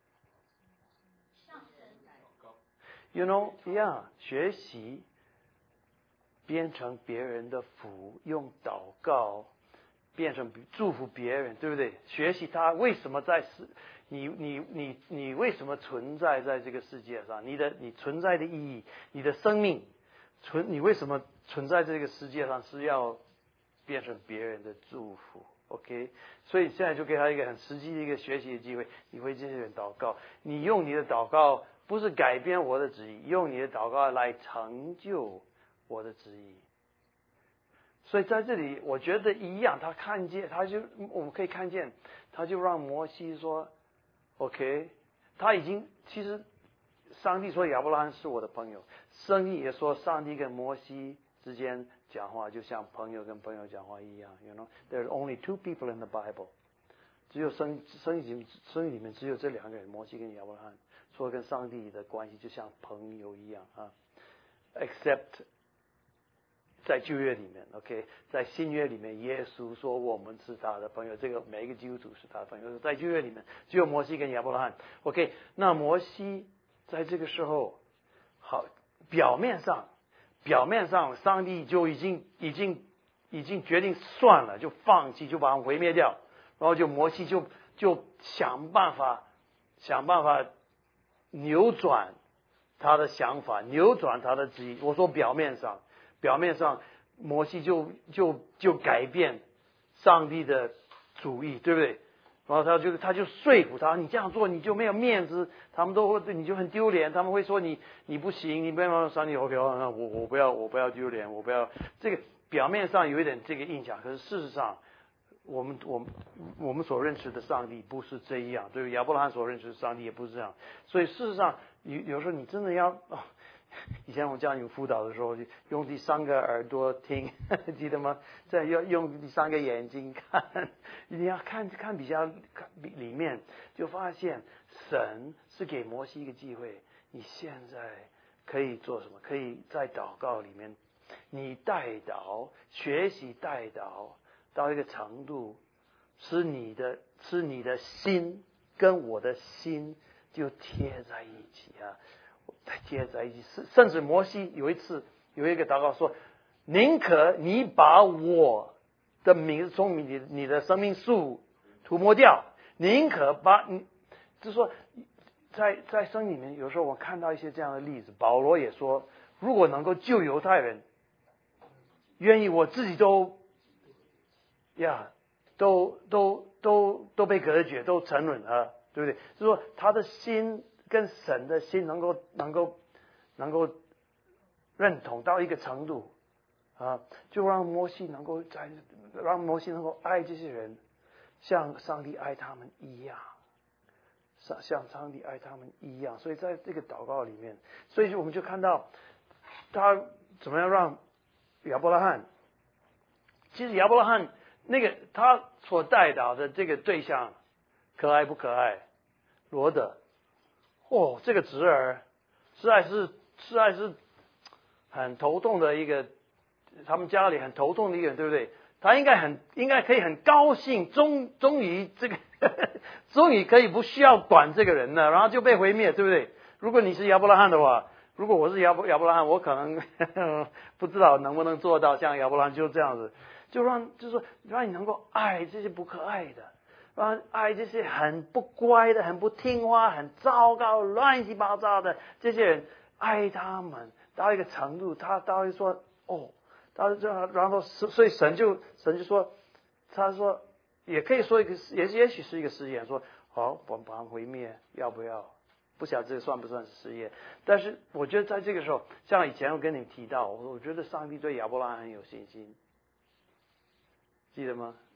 Speaker 1: ？You know， yeah， 学习变成别人的福，用祷告变成祝福别人，对不对？学习他为什么在世。你你你你为什么存在在这个世界上？你的你存在的意义，你的生命存，你为什么存在这个世界上是要变成别人的祝福 ？OK， 所以现在就给他一个很实际的一个学习的机会。你为这些人祷告，你用你的祷告不是改变我的旨意，用你的祷告来成就我的旨意。所以在这里，我觉得一样，他看见，他就我们可以看见，他就让摩西说。OK， 他已经其实，上帝说亚伯拉罕是我的朋友，圣经也说上帝跟摩西之间讲话就像朋友跟朋友讲话一样。You know, there's only two people in the Bible， 只有圣圣经圣经里面只有这两个人，摩西跟亚伯拉罕，说跟上帝的关系就像朋友一样啊。Except 在旧约里面 ，OK， 在新约里面，耶稣说我们是他的朋友，这个每一个基督徒是他的朋友。在旧约里面，只有摩西跟亚伯拉罕 ，OK。那摩西在这个时候，好，表面上，表面上，上帝就已经已经已经决定算了，就放弃，就把他们毁灭掉，然后就摩西就就想办法想办法扭转他的想法，扭转他的旨意。我说表面上。表面上，摩西就就就改变上帝的主意，对不对？然后他就他就说服他，你这样做你就没有面子，他们都会你就很丢脸，他们会说你你不行，你不要上帝 OK， 那我我不要我不要丢脸，我不要这个表面上有一点这个印象，可是事实上，我们我们我们所认识的上帝不是这样，对不对？亚伯拉罕所认识的上帝也不是这样，所以事实上有有时候你真的要。哦以前我教你们辅导的时候，用第三个耳朵听，记得吗？再用用第三个眼睛看，你要看看比较看里面，就发现神是给摩西一个机会。你现在可以做什么？可以在祷告里面，你代祷，学习代祷到一个程度，使你的使你的心跟我的心就贴在一起啊。贴在一起，甚至摩西有一次有一个祷告说：“宁可你把我的名字从你你的生命树涂抹掉，宁可把你。”就是说，在在圣经里面，有时候我看到一些这样的例子。保罗也说，如果能够救犹太人，愿意我自己都呀，都都都都被隔绝，都沉沦啊，对不对？就是说，他的心。跟神的心能够能够能够认同到一个程度啊，就让摩西能够在让摩西能够爱这些人，像上帝爱他们一样，像像上帝爱他们一样。所以在这个祷告里面，所以我们就看到他怎么样让亚伯拉罕，其实亚伯拉罕那个他所代祷的这个对象可爱不可爱？罗德。哦，这个侄儿实在是实在是很头痛的一个，他们家里很头痛的一个人，对不对？他应该很应该可以很高兴，终终于这个终于可以不需要管这个人了，然后就被毁灭，对不对？如果你是亚伯拉罕的话，如果我是亚伯亚伯拉罕，我可能不知道能不能做到像亚伯拉罕就这样子，就让就是说让你能够爱这些不可爱的。让爱这些很不乖的、很不听话、很糟糕、乱七八糟的这些人，爱他们到一个程度，他他会说哦，他就然后所以神就神就说，他说也可以说一个，也也许是一个试验，说好，我们把它毁灭，要不要？不晓得这个算不算是试验？但是我觉得在这个时候，像以前我跟你提到，我我觉得上帝对亚伯拉罕很有信心，记得吗？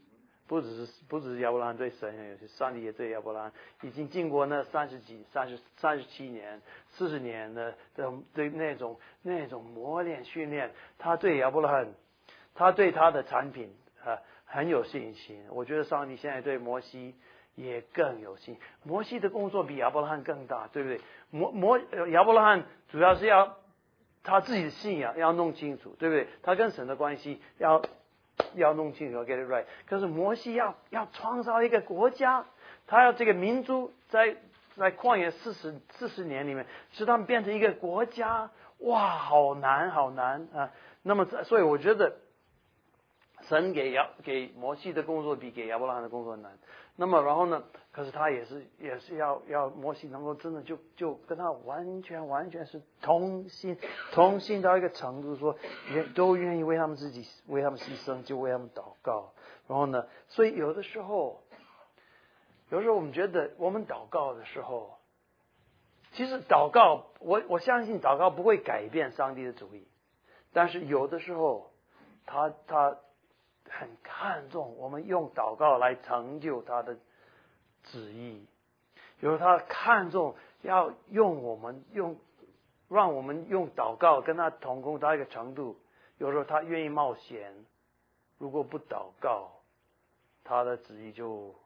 Speaker 1: 不只是不只是亚伯拉罕对神很有信，上帝也对亚伯拉罕已经经过那三十几、三十三十七年、四十年的的的那种那种磨练训练，他对亚伯拉罕，他对他的产品啊很有信心。我觉得上帝现在对摩西也更有信。摩西的工作比亚伯拉罕更大，对不对？摩摩亚伯拉罕主要是要他自己的信仰要弄清楚，对不对？他跟神的关系要要弄清楚 ，get it right。可是摩西要要创造一个国家，他要这个民族在在旷野四十四十年里面，使他们变成一个国家，哇，好难好难啊！那么所以我觉得神给亚给摩西的工作比给亚伯拉罕的工作难。那么然后呢？可是他也是也是要要摩西能够真的就就跟他完全完全是同心同心到一个程度，说也都愿意为他们自己为他们牺牲，就为他们祷告。然后呢，所以有的时候，有时候我们觉得我们祷告的时候，其实祷告我我相信祷告不会改变上帝的主意，但是有的时候他他。很看重我们用祷告来成就他的旨意，有时候他看重要用我们用，让我们用祷告跟他同工到一个程度。有时候他愿意冒险，如果不祷告，他的旨意就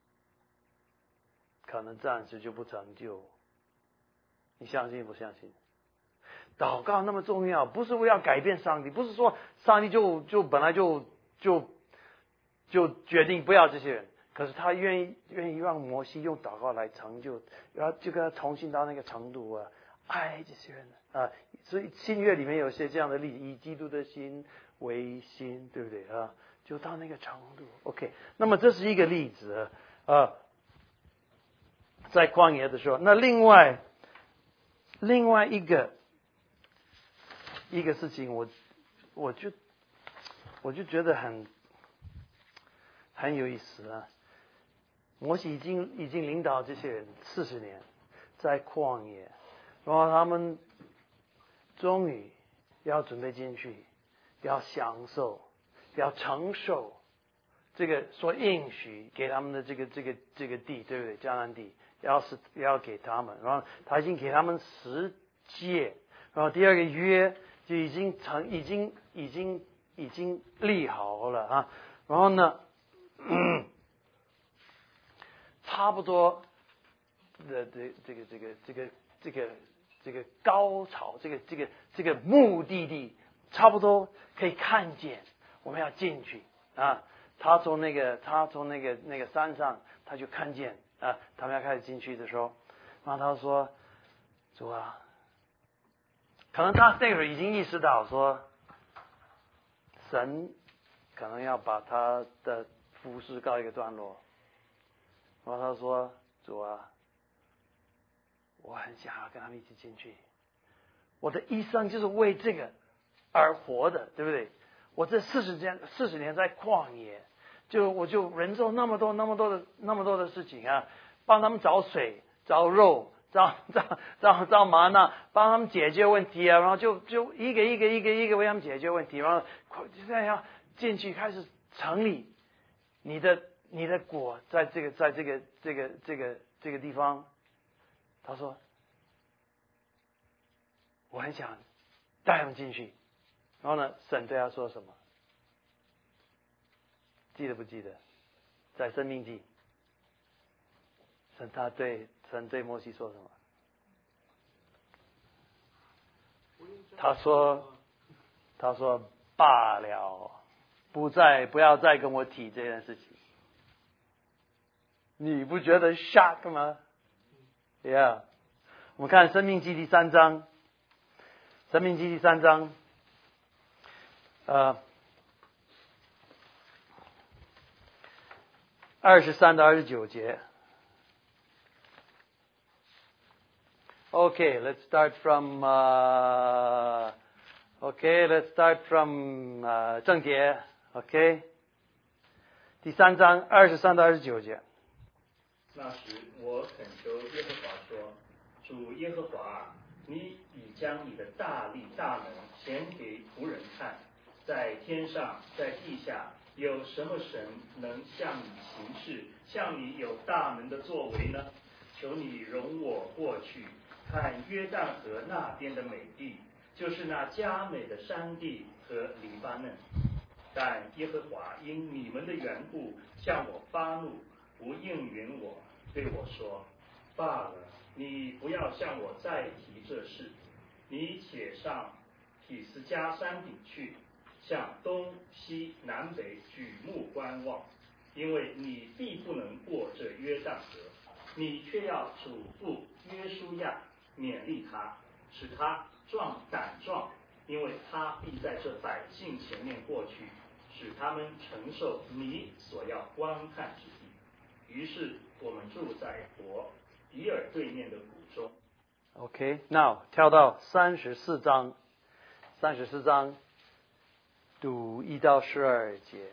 Speaker 1: 可能暂时就不成就。你相信不相信？祷告那么重要，不是为了改变上帝，不是说上帝就就本来就。就就决定不要这些人，可是他愿意愿意让摩西用祷告来成就，然后就跟他重新到那个程度啊，爱这些人啊，所以新约里面有些这样的例子，以基督的心为心，对不对啊？就到那个程度 ，OK。那么这是一个例子啊，在旷野的时候，那另外另外一个一个事情我，我我就。我就觉得很很有意思啊！摩西已经已经领导这些人四十年，在旷野，然后他们终于要准备进去，要享受，要承受这个所应许给他们的这个这个这个地，对不对？迦南地，要是要给他们，然后他已经给他们十诫，然后第二个约就已经成，已经已经。已经立好了啊，然后呢，嗯、差不多的这这个这个这个这个这个高潮，这个这个这个目的地差不多可以看见，我们要进去啊。他从那个他从那个那个山上，他就看见啊，他们要开始进去的时候，然后他说：“主啊，可能他那会儿已经意识到说。”神可能要把他的服事告一个段落，然后他说：“主啊，我很想要跟他们一起进去，我的一生就是为这个而活的，对不对？我这四十年四十年在旷野，就我就忍受那么多那么多的那么多的事情啊，帮他们找水、找肉。”找找找找玛纳，帮他们解决问题啊，然后就就一个一个一个一个为他们解决问题，然后现在要进去开始成立你的你的国，在这个在这个这个这个这个地方，他说我很想带他们进去，然后呢，神对他说什么？记得不记得？在申命记，神他对。神对摩西说什么？他说：“他说罢了，不再不要再跟我提这件事情。”你不觉得 shock 吗 ？Yeah， 我们看《申命记》第三章，《申命记》第三章，呃，二十三到二十九节。Okay, let's start from. Uh, okay, let's start from uh, 正节。Okay， 第三章二十三到二十九节。
Speaker 4: 那时我恳求耶和华说：“主耶和华，你已将你的大力大能显给仆人看，在天上，在地下， 有什么神能向你行事，向你有大能的作为呢？求你容我过去，看约旦河那边的美地，就是那佳美的山地和黎巴嫩。但耶和华因你们的缘故向我发怒，不应允我，对我说：罢了，你不要向我再提这事，你且上匹斯加山顶去，向东西南北举目观望，因为你必不能过这约旦河。你却要嘱咐约书亚，勉励他，使他壮胆壮，因为他必在这百姓前面过去，使他们承受你所要观看之地。于是我们住在伯比尔对面的谷中。
Speaker 1: OK， now 跳到三十四章，三十四章读一到十二节。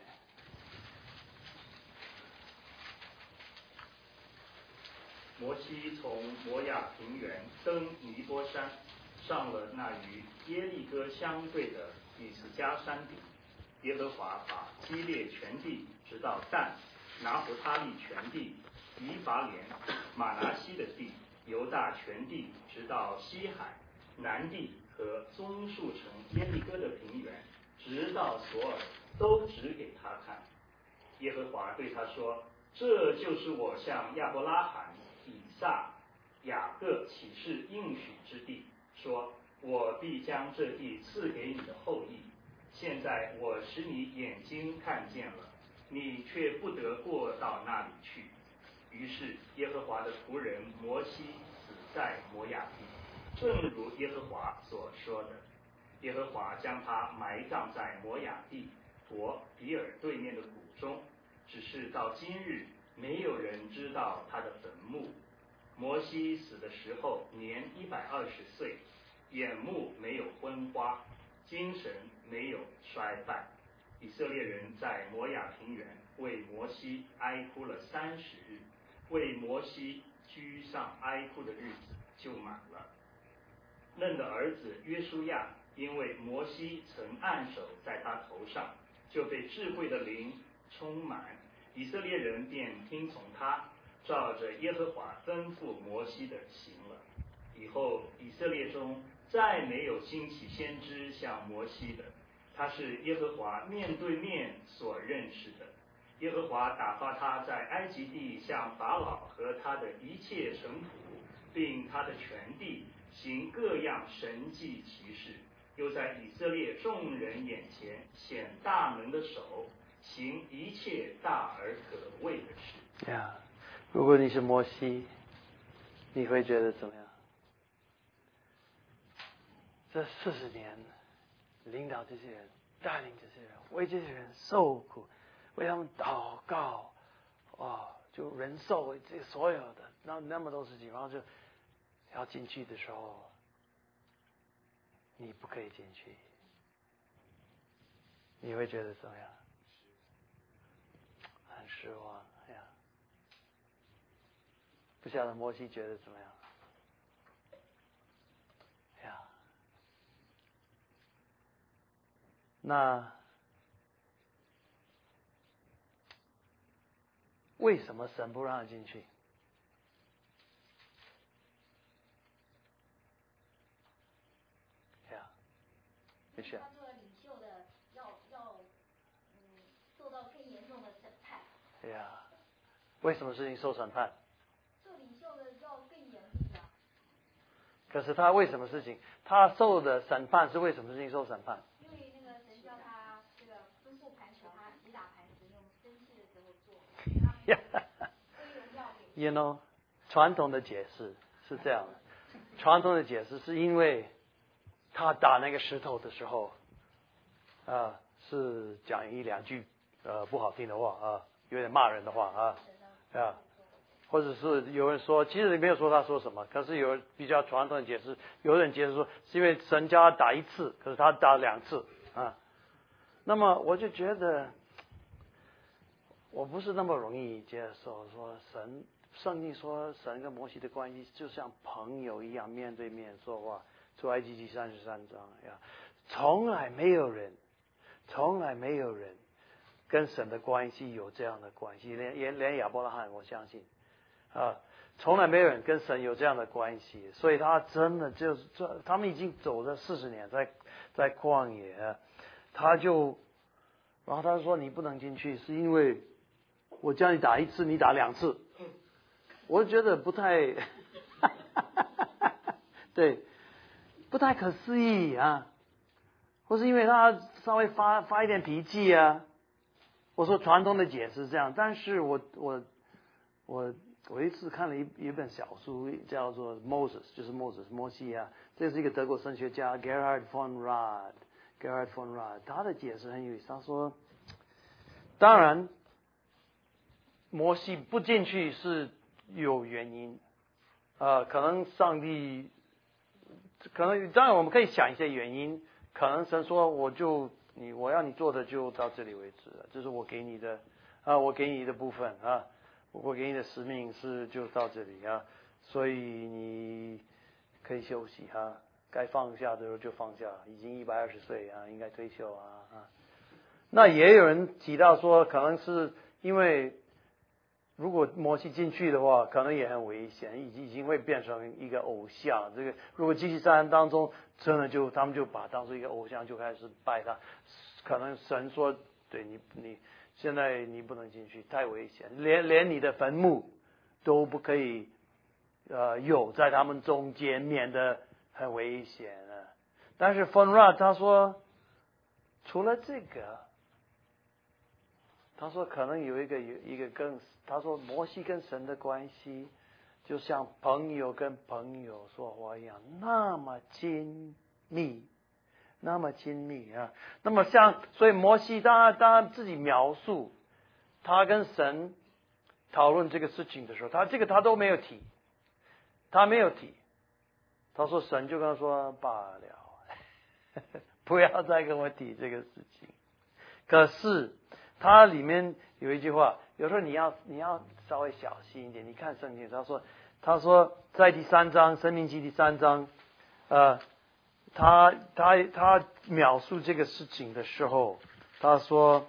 Speaker 4: 摩西从摩亚平原登尼波山，上了那与耶利哥相对的以斯加山顶。耶和华把基列全地直到但，拿弗他利全地，以法莲、马拿西的地，犹大全地直到西海、南地和棕树城耶利哥的平原，直到索尔，都指给他看。耶和华对他说：这就是我向亚伯拉罕、以撒、雅各起誓应许之地，说我必将这地赐给你的后裔。现在我使你眼睛看见了，你却不得过到那里去。于是耶和华的仆人摩西死在摩亚地，正如耶和华所说的。耶和华将他埋葬在摩亚地伯比尔对面的谷中，只是到今日没有人知道他的坟墓。摩西死的时候年一百二十岁，眼目没有昏花，精神没有衰败。以色列人在摩亚平原为摩西哀哭了三十日，为摩西居上哀哭的日子就满了。嫩的儿子约书亚因为摩西曾按手在他头上，就被智慧的灵充满，以色列人便听从他，照着耶和华吩咐摩西的行了。以后以色列中再没有兴起先知像摩西的，他是耶和华面对面所认识的。耶和华打发他在埃及地向法老和他的一切臣仆，并他的全地行各样神迹奇事，又在以色列众人眼前显大能的手，行一切大而可畏的事。
Speaker 1: 呀、yeah. 如果你是摩西，你会觉得怎么样？这四十年领导这些人，带领这些人，为这些人受苦，为他们祷告，哦，就忍受这所有的那那么多事情，然后就要进去的时候，你不可以进去，你会觉得怎么样？很失望呀。不晓得摩西觉得怎么样？呀，那为什么神不让他进去？呀，没事。
Speaker 5: 他做领袖的要要嗯受到更严重的审判。
Speaker 1: 呀，为什么事情受审判？
Speaker 5: 做领袖的要更严厉啊。
Speaker 1: 可是他为什么事情？他受的审判是为什么事情受审判？
Speaker 5: 因为那个神叫他这个吩咐盘球，他击打盘子用生气的时候做。
Speaker 1: You know， 传统的解释是这样的，传统的解释是因为他打那个石头的时候，啊、呃，是讲一两句呃不好听的话啊，有点骂人的话啊啊。或者是有人说，其实没有说他说什么，可是有比较传统的解释，有人解释说是因为神叫他打一次，可是他打两次啊。那么我就觉得，我不是那么容易接受说神，圣经说神跟摩西的关系就像朋友一样面对面说话，出埃及记三十三章呀，从来没有人，从来没有人跟神的关系有这样的关系，连连连亚伯拉罕，我相信啊，从来没有人跟神有这样的关系，所以他真的就是这，他们已经走了四十年，在在旷野，他就，然后他说你不能进去，是因为我叫你打一次，你打两次，我觉得不太，对，不太可思议啊，或是因为他稍微发发一点脾气啊。我说传统的解释这样，但是我我我我一次看了一一本小书，叫做 Moses， 就是 Moses 摩西啊，这是一个德国神学家 Gerhard von Rad Gerhard von Rad， 他的解释很有意思。他说，当然摩西不进去是有原因，呃，可能上帝，可能当然我们可以想一些原因，可能神说我就。你我要你做的就到这里为止了，这是我给你的啊，我给你的部分啊，我给你的使命是就到这里啊，所以你可以休息啊，该放下的时候就放下，已经一百二十岁啊，应该退休啊啊。那也有人提到说，可能是因为如果摩西进去的话，可能也很危险，已经已经会变成一个偶像。这个如果继续在当中，真的就他们就把当成一个偶像，就开始拜他。可能神说，对你你现在你不能进去，太危险，连连你的坟墓都不可以呃有在他们中间，免得很危险啊。但是von Rad他说，除了这个。他说可能有一个有一个更，他说摩西跟神的关系就像朋友跟朋友说话一样，那么亲密，那么亲密啊。那么像所以摩西当然当然自己描述他跟神讨论这个事情的时候，他这个他都没有提，他没有提。他说神就跟他说罢了，不要再跟我提这个事情。可是。它里面有一句话，有时候你要你要稍微小心一点。你看圣经，他说他说在第三章《申命记》第三章，呃，他他他描述这个事情的时候，他说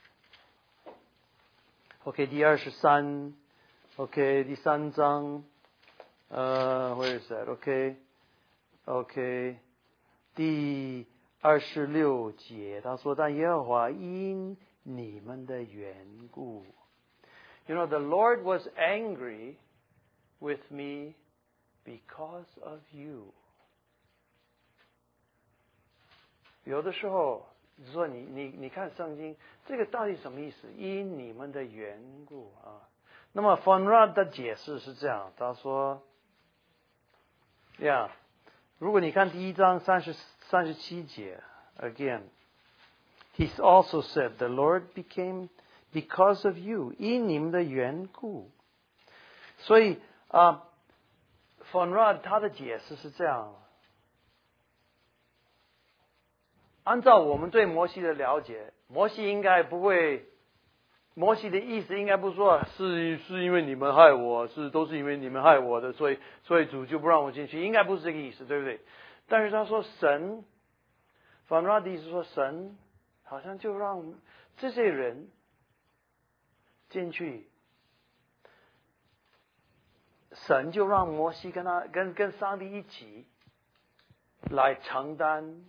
Speaker 1: ，OK 第二十三 ，OK 第三章，呃 ，Where is that? OK OK 第二十六节，他说但耶和华因你们的缘故 ，You know, the Lord was angry with me because of you. 有的时候，你说你你你看圣经，这个到底什么意思？因你们的缘故啊。那么 von Rad 的解释是这样，他说，呀、yeah, ，如果你看第一章三十三十七节 ，again。He also said, "The Lord became because of you， 因你们的缘故。"所以啊 ，von Rad 他的解释是这样：按照我们对摩西的了解，摩西应该不会，摩西的意思应该不是说是是因为你们害我，是都是因为你们害我的，所以所以主就不让我进去，应该不是这个意思，对不对？但是他说神 ，von Rad 的意思说神。好像就让这些人进去，神就让摩西跟他跟跟上帝一起来承担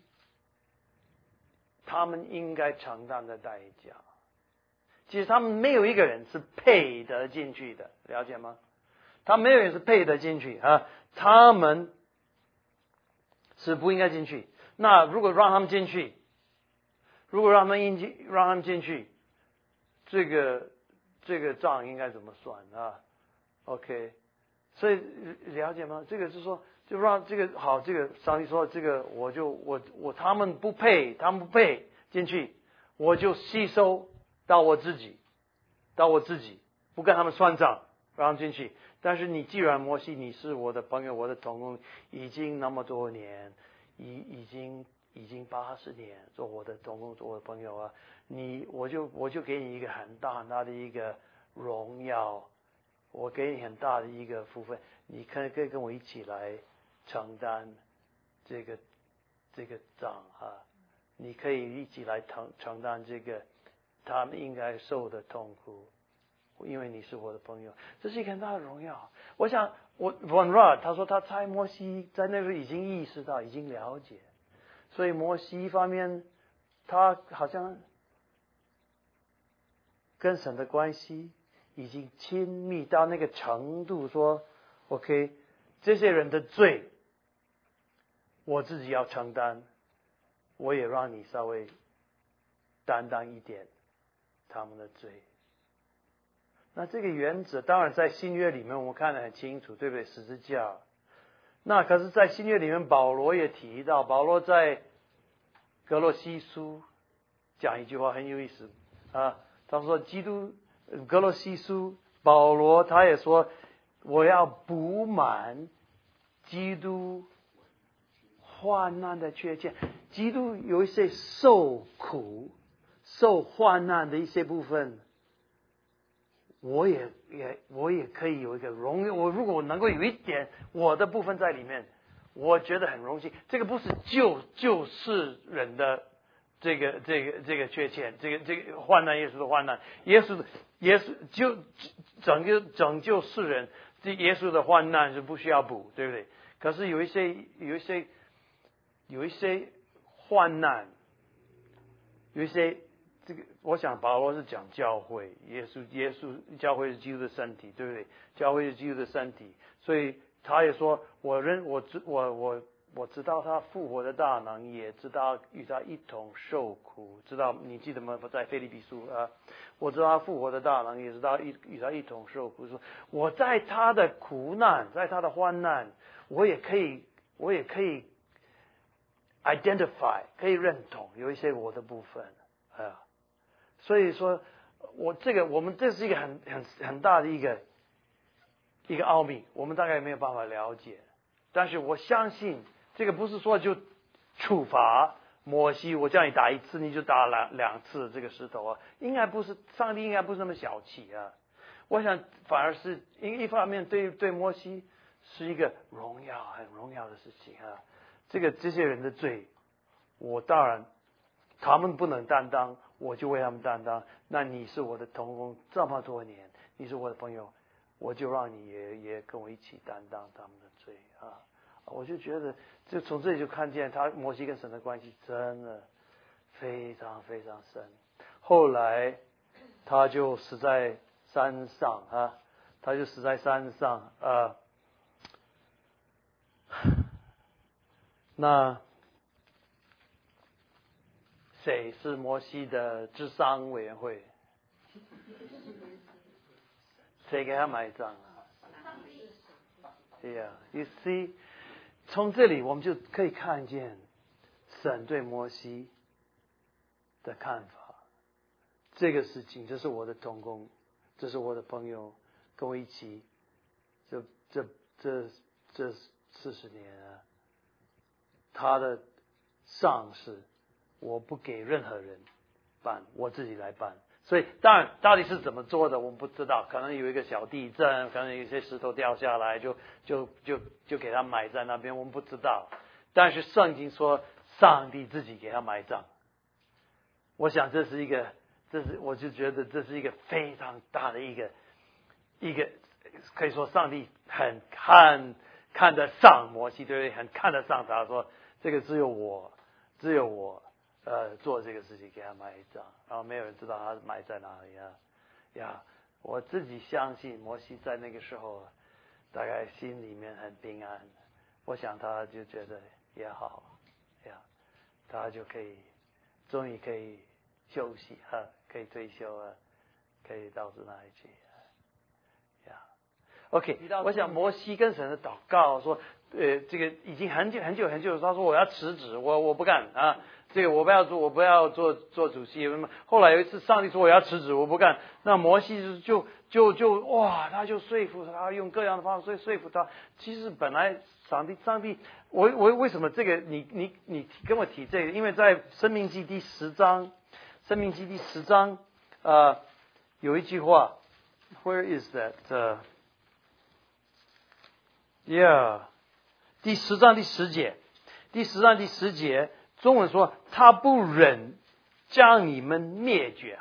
Speaker 1: 他们应该承担的代价。其实他们没有一个人是配得进去的，了解吗？他没有人是配得进去啊，他们是不应该进去。那如果让他们进去，如果让他们进去，让他们进去，这个这个账应该怎么算啊 ？OK， 所以了解吗？这个是说，就让这个好，这个上帝说这个，我就我我他们不配，他们不配进去，我就吸收到我自己，到我自己，不跟他们算账，让他们进去。但是你既然摩西，你是我的朋友，我的同工，已经那么多年，已已经。已经八十年做我的同工，做我的朋友啊，你我就我就给你一个很大很大的一个荣耀，我给你很大的一个福分，你可以可以跟我一起来承担这个这个账啊，你可以一起来承承担这个他们应该受的痛苦，因为你是我的朋友，这是一个很大的荣耀。我想，我 Von Rad 他说他猜摩西在那个已经意识到，已经了解，所以摩西一方面他好像跟神的关系已经亲密到那个程度，说 OK， 这些人的罪我自己要承担，我也让你稍微担当一点他们的罪。那这个原则当然在新约里面我们看得很清楚，对不对？十字架。那可是在新约里面保罗也提到，保罗在格罗西书讲一句话很有意思啊，他说基督格罗西书保罗他也说，我要补满基督患难的缺陷。基督有一些受苦受患难的一些部分，我也也我也可以有一个荣耀。我如果我能够有一点我的部分在里面，我觉得很荣幸。这个不是救救世人的这个这个这个缺陷，这个这个患难，耶稣的患难，耶稣的耶稣就拯救拯救世人，这耶稣的患难是不需要补，对不对？可是有一些有一些有一些患难，有一些这个，我想保罗是讲教会，耶稣耶稣教会是基督的身体，对不对？教会是基督的身体，所以他也说，我认我知我我我知道他复活的大能，也知道与他一同受苦，知道你记得吗？在腓立比书啊，我知道他复活的大能，也知道一与他一同受苦。说我在他的苦难，在他的患难，我也可以我也可以 identify， 可以认同有一些我的部分啊。所以说，我这个我们这是一个很很很大的一个一个奥秘，我们大概没有办法了解。但是我相信，这个不是说就处罚摩西，我叫你打一次你就打两两次这个石头啊，应该不是，上帝应该不是那么小气啊。我想反而是一一方面对对摩西是一个荣耀很荣耀的事情啊。这个这些人的罪，我当然他们不能担当，我就为他们担当。那你是我的同工这么多年，你是我的朋友，我就让你也也跟我一起担当他们的罪啊！我就觉得，就从这里就看见他摩西跟神的关系真的非常非常深。后来他就死在山上啊，他就死在山上啊。那谁是摩西的治丧委员会？谁给他埋葬啊？对呀 ，You see， 从这里我们就可以看见神对摩西的看法。这个事情，这是我的同工，这是我的朋友，跟我一起，这这这这四十年啊，他的丧事我不给任何人办，我自己来办。所以当然到底是怎么做的我们不知道，可能有一个小地震，可能有一些石头掉下来，就就就就给他埋在那边，我们不知道。但是圣经说上帝自己给他埋葬，我想这是一个，这是我就觉得这是一个非常大的一个一个，可以说上帝很看看得上摩西，对不对？很看得上他，说这个只有我，只有我。呃，做这个事情给他埋葬，然后没有人知道他埋在哪里啊呀！我自己相信摩西在那个时候，大概心里面很平安。我想他就觉得也好呀，他就可以终于可以休息啊，可以退休啊，可以到那里去呀。OK， 我想摩西跟神的祷告说，呃，这个已经很久很久很久，他说我要辞职，我我不干啊。这个我不要做，我不要做做主席。后来有一次，上帝说我要辞职，我不干。那摩西就就就哇，他就说服他，用各样的方式说服他。其实本来上帝上帝，我我为什么这个你你你跟我提这个？因为在申命记第十章，申命记第十章呃有一句话 ，Where is that？ 呃、uh, ，Yeah， 第十章第十节，第十章第十节。中文说他不忍将你们灭绝啊，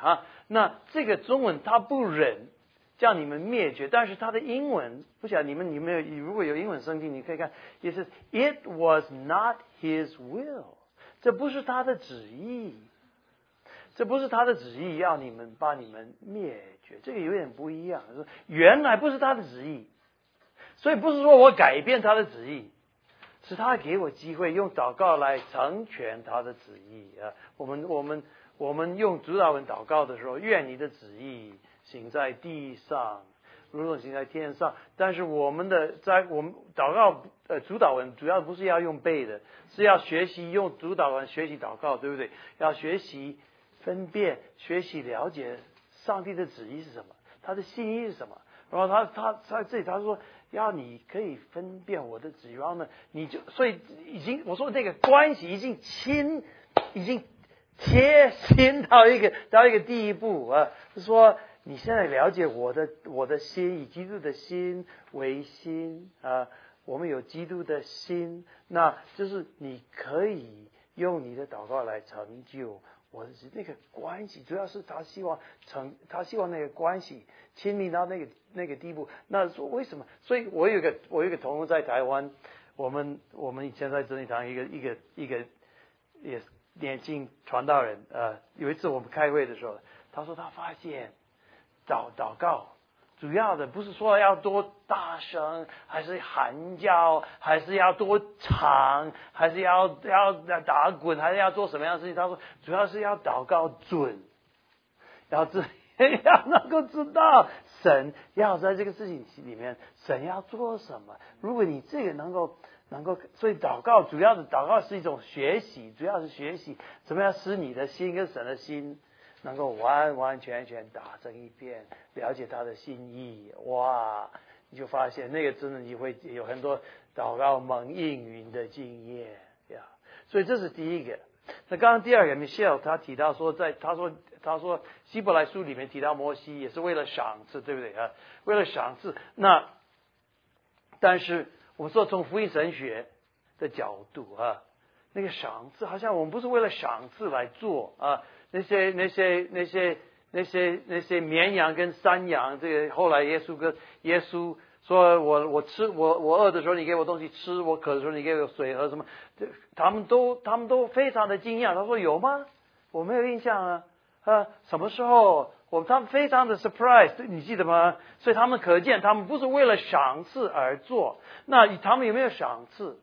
Speaker 1: 那这个中文他不忍叫你们灭绝，但是他的英文不晓得你们你们有如果有英文圣经，你可以看，也是 It was not his will， 这不是他的旨意，这不是他的旨意要你们把你们灭绝，这个有点不一样。原来不是他的旨意，所以不是说我改变他的旨意，是他给我机会用祷告来成全他的旨意啊。我们我们我们用主祷文祷告的时候，愿你的旨意行在地上，如同行在天上。但是我们的在我们祷告呃主祷文主要不是要用背的，是要学习用主祷文学习祷告，对不对？要学习分辨，学习了解上帝的旨意是什么，他的心意是什么。然后他他在这里他说要你可以分辨我的旨意，然后呢你就所以已经我说那个关系已经亲已经贴心到一个到一个地步啊，是说你现在了解我的我的心，以基督的心为心啊，我们有基督的心，那就是你可以用你的祷告来成就我的那个关系，主要是他希望成他希望那个关系亲密到那个那个地步。那说为什么？所以我有一个我有一个同工在台湾，我们我们以前在真理堂一个一个一个也年轻传道人，呃，有一次我们开会的时候，他说他发现祷祷告主要的不是说要多大声，还是喊叫，还是要多长，还是要要打滚，还是要做什么样的事情。他说主要是要祷告准，要知要能够知道神要在这个事情里面神要做什么。如果你这个能够能够，所以祷告主要的祷告是一种学习，主要是学习怎么样使你的心跟神的心能够完完全全打成一片，了解他的心意。哇，你就发现那个真的你会有很多祷告蒙应允的经验呀。所以这是第一个。那刚刚第二个 Michelle 他提到说，在他说他说希伯来书里面提到摩西也是为了赏赐，对不对啊？为了赏赐。那但是我们说从福音神学的角度啊，那个赏赐好像我们不是为了赏赐来做啊。那些那些那些那些那些绵羊跟山羊，这个后来耶稣跟耶稣说我我吃我我饿的时候你给我东西吃，我渴的时候你给我水喝什么，他们都他们都非常的惊讶。他说有吗？我没有印象啊啊什么时候？我他们非常的 surprise， 你记得吗？所以他们可见他们不是为了赏赐而做。那他们有没有赏赐？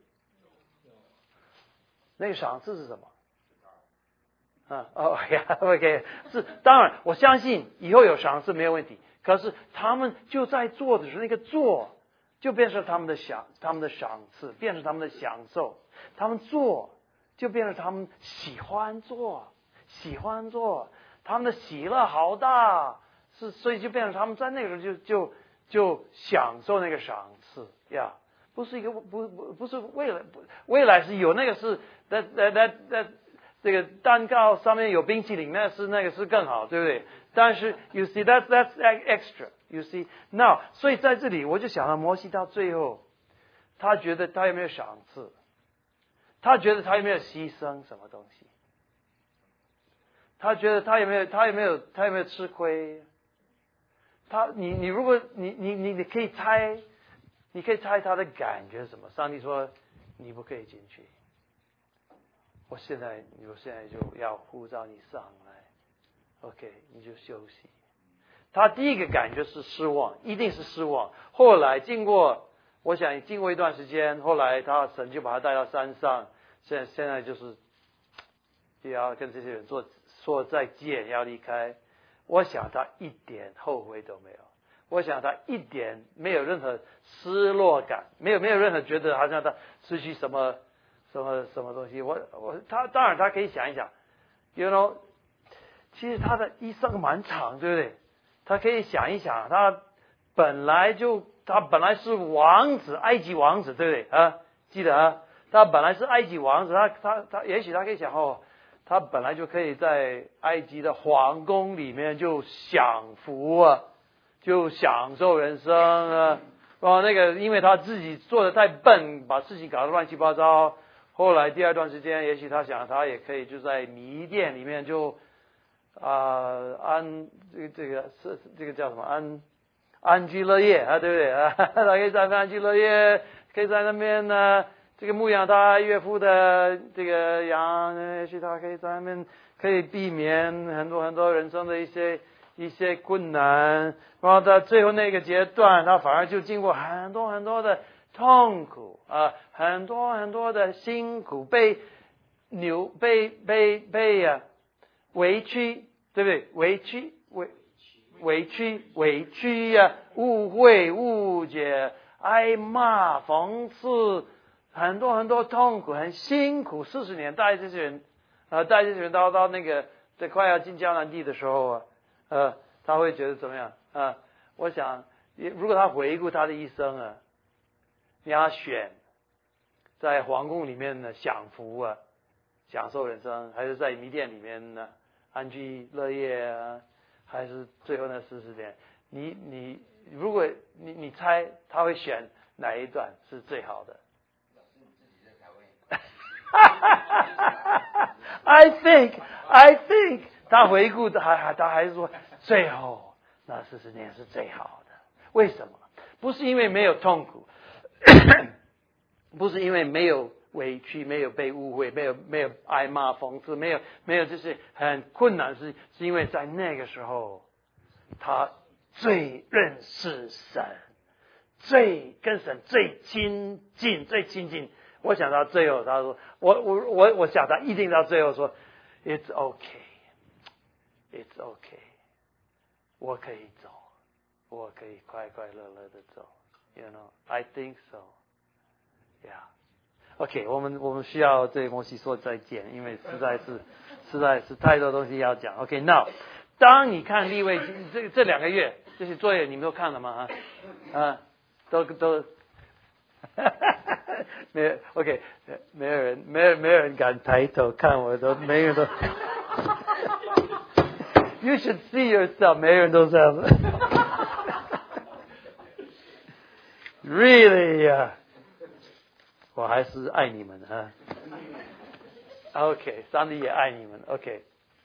Speaker 1: 那个赏赐是什么？啊哦呀 ，OK， 是当然，我相信以后有赏赐没有问题。可是他们就在做的时候，那个做就变成他们的享，他们的赏赐，变成他们的享受。他们做就变成他们喜欢做，喜欢做，他们的喜乐好大，是所以就变成他们在那个时候就就就享受那个赏赐呀。不是一个不不不是未来，未来是有那个是那那那那。这个蛋糕上面有冰淇淋，那是那个是更好，对不对？但是 you see that's that's extra, you see now， 所以在这里我就想到摩西到最后，他觉得他有没有赏赐？他觉得他有没有牺牲什么东西？他觉得他有没有他有没有他有没有吃亏？他你你如果你你你你可以猜，你可以猜他的感觉是什么？上帝说你不可以进去。我现在，我现在就要呼召你上来 ，OK， 你就休息。他第一个感觉是失望，一定是失望。后来经过，我想经过一段时间，后来他神就把他带到山上，现在现在就是就要跟这些人做说再见，要离开。我想他一点后悔都没有，我想他一点没有任何失落感，没有没有任何觉得好像他失去什么。什么什么东西？我我他当然他可以想一想 ，you know， 其实他的一生蛮长，对不对？他可以想一想，他本来就他本来是王子，埃及王子，对不对啊？记得啊，他本来是埃及王子，他他他也许他可以想哦，他本来就可以在埃及的皇宫里面就享福啊，就享受人生啊。哦，那个因为他自己做的太笨，把事情搞得乱七八糟。后来第二段时间，也许他想他也可以就在迷店里面就啊、呃、安这个这个是这个叫什么安安居乐业啊，对不对啊？他可以在安居乐业，可以在那边呢，这个牧养他岳父的这个羊，也许他可以在那边可以避免很多很多人生的一些一些困难，然后到最后那个阶段，他反而就经过很多很多的痛苦啊，很多很多的辛苦，被扭被被被啊委屈，对不对？委屈委委屈委屈呀、啊，误会误解，挨骂讽刺，很多很多痛苦，很辛苦。四十年带这些人，呃，带这些人到到那个在快要进迦南地的时候啊，呃，他会觉得怎么样啊、呃？我想，如果他回顾他的一生啊，你要选在皇宫里面呢享福啊，享受人生，还是在迷甸里面呢安居乐业啊？还是最后那四十年，你你如果你你猜他会选哪一段是最好的？I think I think 他回顾他还他还是说最后那四十年是最好的。为什么？不是因为没有痛苦，不是因为没有委屈，没有被误会，没有没有挨骂讽刺，没有没有就是很困难，是是因为在那个时候他最认识神，最跟神最亲近最亲近。我想到最后他说我我我我想他一定到最后说 It's okay It's okay 我可以走，我可以快快乐乐的走 You know I think so Yeah OK 我们我们需要对摩西说再见，因为实在是实在是太多东西要讲。 OK Now 当你看利未记这这两个月这些作业你们都看了吗？啊啊都都没有 OK 没有人没有没有人敢抬头看我，都每个人都You should see yourself 每个人都这样子Really 呀、uh, 我还是爱你们啊 OK 上帝也爱你们 OK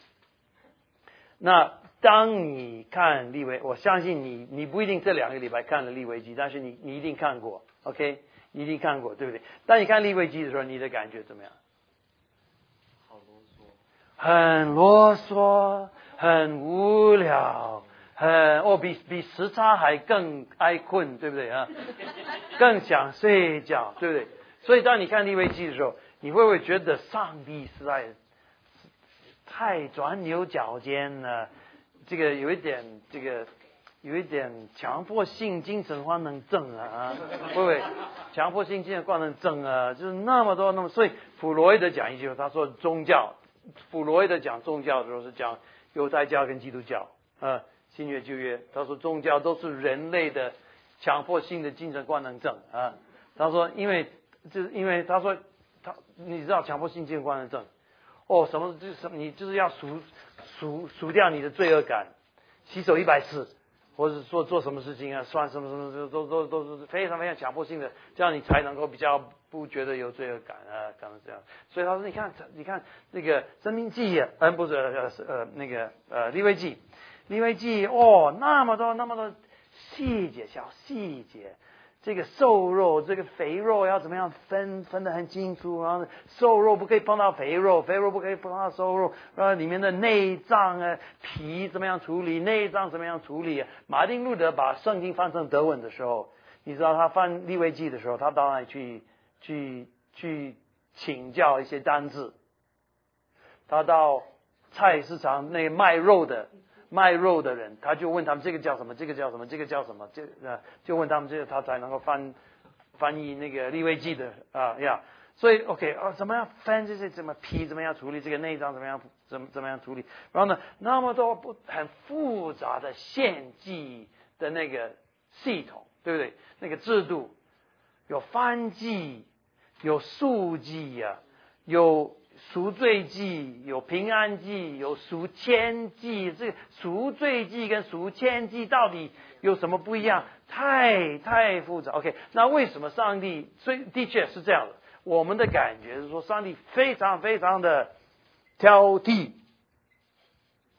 Speaker 1: 那当你看利未，我相信你你不一定这两个礼拜看了利未记，但是你你一定看过 OK 你一定看过对不对？当你看利未记的时候，你的感觉怎么样？
Speaker 4: 好啰嗦，
Speaker 1: 很啰嗦，很无聊，很哦比比时差还更爱困，对不对啊？更想睡觉，对不对？所以当你看利未记的时候，你会不会觉得上帝实在太钻牛角尖了？这个有一点这个有一点强迫性精神官能症啊，会不会？强迫性精神官能症啊，就是那么多那么，所以弗洛伊德讲一句，他说宗教，弗洛伊德讲宗教的时候是讲犹太教跟基督教啊，新约旧约，他说宗教都是人类的强迫性的精神官能症啊。他说因为就是因为他说他你知道强迫性精神官能症哦，什么就是你就是要赎赎赎掉你的罪恶感，洗手一百次。或者说做什么事情啊，算什么什么都都都是非常非常强迫性的，这样你才能够比较不觉得有罪恶感啊，可能这样。所以他说，你看，你看那个申命记啊，嗯，不是呃呃那个呃利未记，利未记哦，那么多那么多细节，小细节。这个瘦肉，这个肥肉要怎么样分分得很清楚，然后瘦肉不可以碰到肥肉，肥肉不可以碰到瘦肉，然后里面的内脏啊皮怎么样处理，内脏怎么样处理。马丁路德把圣经翻成德文的时候，你知道他翻利未记的时候，他到哪里去去去请教一些单字？他到菜市场那个卖肉的。卖肉的人，他就问他们这个叫什么，这个叫什么，这个叫什么，这呃就问他们这个，他才能够翻翻译那个利未记的啊呀。所以 OK 啊，怎么样分这些怎么皮怎么样处理这个内脏怎么样怎么怎么样处理，然后呢那么多不很复杂的献祭的那个系统，对不对？那个制度有燔祭，有素祭呀、啊，有。赎罪祭有平安祭有赎愆祭，这个赎罪祭跟赎愆祭到底有什么不一样？太太复杂。OK， 那为什么上帝？所以的确是这样的。我们的感觉是说，上帝非常非常的挑剔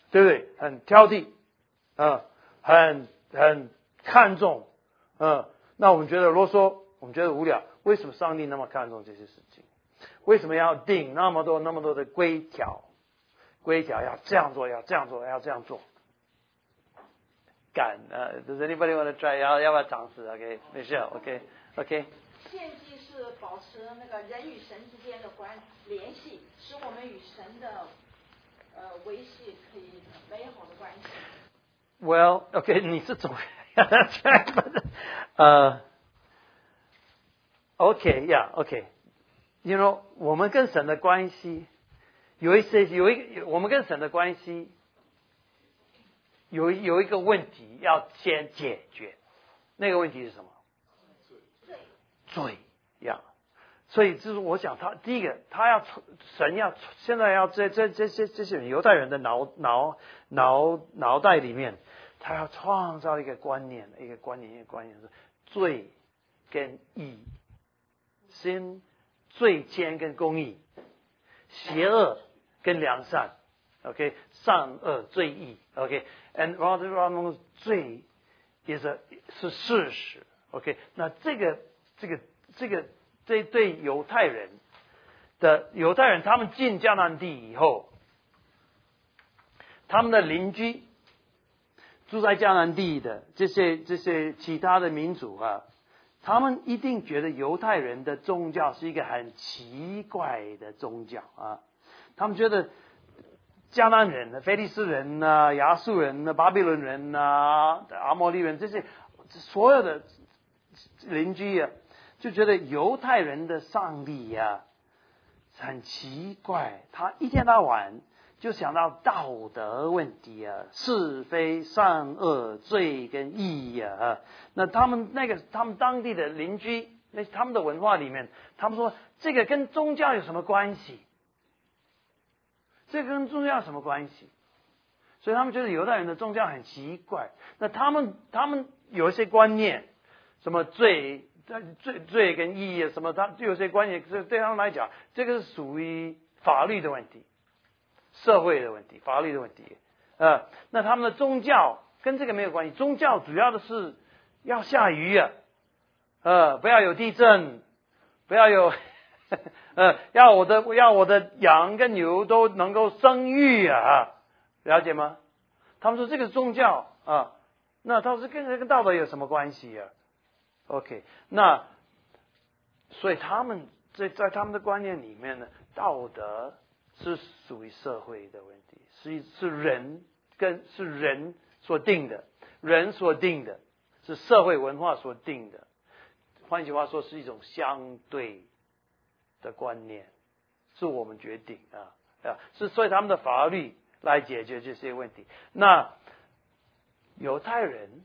Speaker 1: 对不对？很挑剔，啊、很很看重，嗯、那我们觉得啰嗦，我们觉得无聊。为什么上帝那么看重这些事情？为什么要定那么多那么多的规条？规条要这样做，要这样做，要这样做。敢呃、uh, ，Does anybody want to try？ 要要不要尝试 ？OK， Michelle，OK，OK、okay? okay?
Speaker 3: 献祭是保持那个人与神之间的关联系，使我们与神的呃维系可以美好的关系。
Speaker 1: Well, OK， 你是怎么呃 ，OK，Yeah，OK，You know， 我们跟神的关系有一些有一个，我们跟神的关系有有一个问题要先解决，那个问题是什么？罪呀，所以就是我想他第一个，他要神要现在要在在这些这些犹太人的脑脑脑脑袋里面，他要创造一个观念，一个观念，一个观念是罪跟义，先罪奸跟公义，邪恶跟良善 ，OK， 善恶罪义 ，OK，and、okay? rather rather 罪 is a 是事实 ，OK， 那这个。这个这个这对犹太人的犹太人，他们进迦南地以后，他们的邻居住在迦南地的这些这些其他的民族啊，他们一定觉得犹太人的宗教是一个很奇怪的宗教啊，他们觉得迦南人、非利士人啊、亚述人啊、巴比伦人啊、阿摩利人这些所有的邻居啊。就觉得犹太人的上帝呀、啊、很奇怪，他一天到晚就想到道德问题啊，是非善恶罪跟义呀、啊。那他们那个他们当地的邻居，那他们的文化里面，他们说这个跟宗教有什么关系？这个跟宗教有什么关系？所以他们觉得犹太人的宗教很奇怪。那他们他们有一些观念，什么罪。罪罪跟义啊什么，他有些关系，这对他们来讲，这个是属于法律的问题、社会的问题、法律的问题。呃，那他们的宗教跟这个没有关系，宗教主要的是要下雨啊，呃，不要有地震，不要有，呃，要我的要我的羊跟牛都能够生育啊，了解吗？他们说这个宗教啊，那他说跟这个道德有什么关系啊？ OK， 那所以他们在在他们的观念里面呢，道德是属于社会的问题，是是人跟是人所定的，人所定的，是社会文化所定的。换句话说，是一种相对的观念，是我们决定啊啊，是所以他们的法律来解决这些问题。那犹太人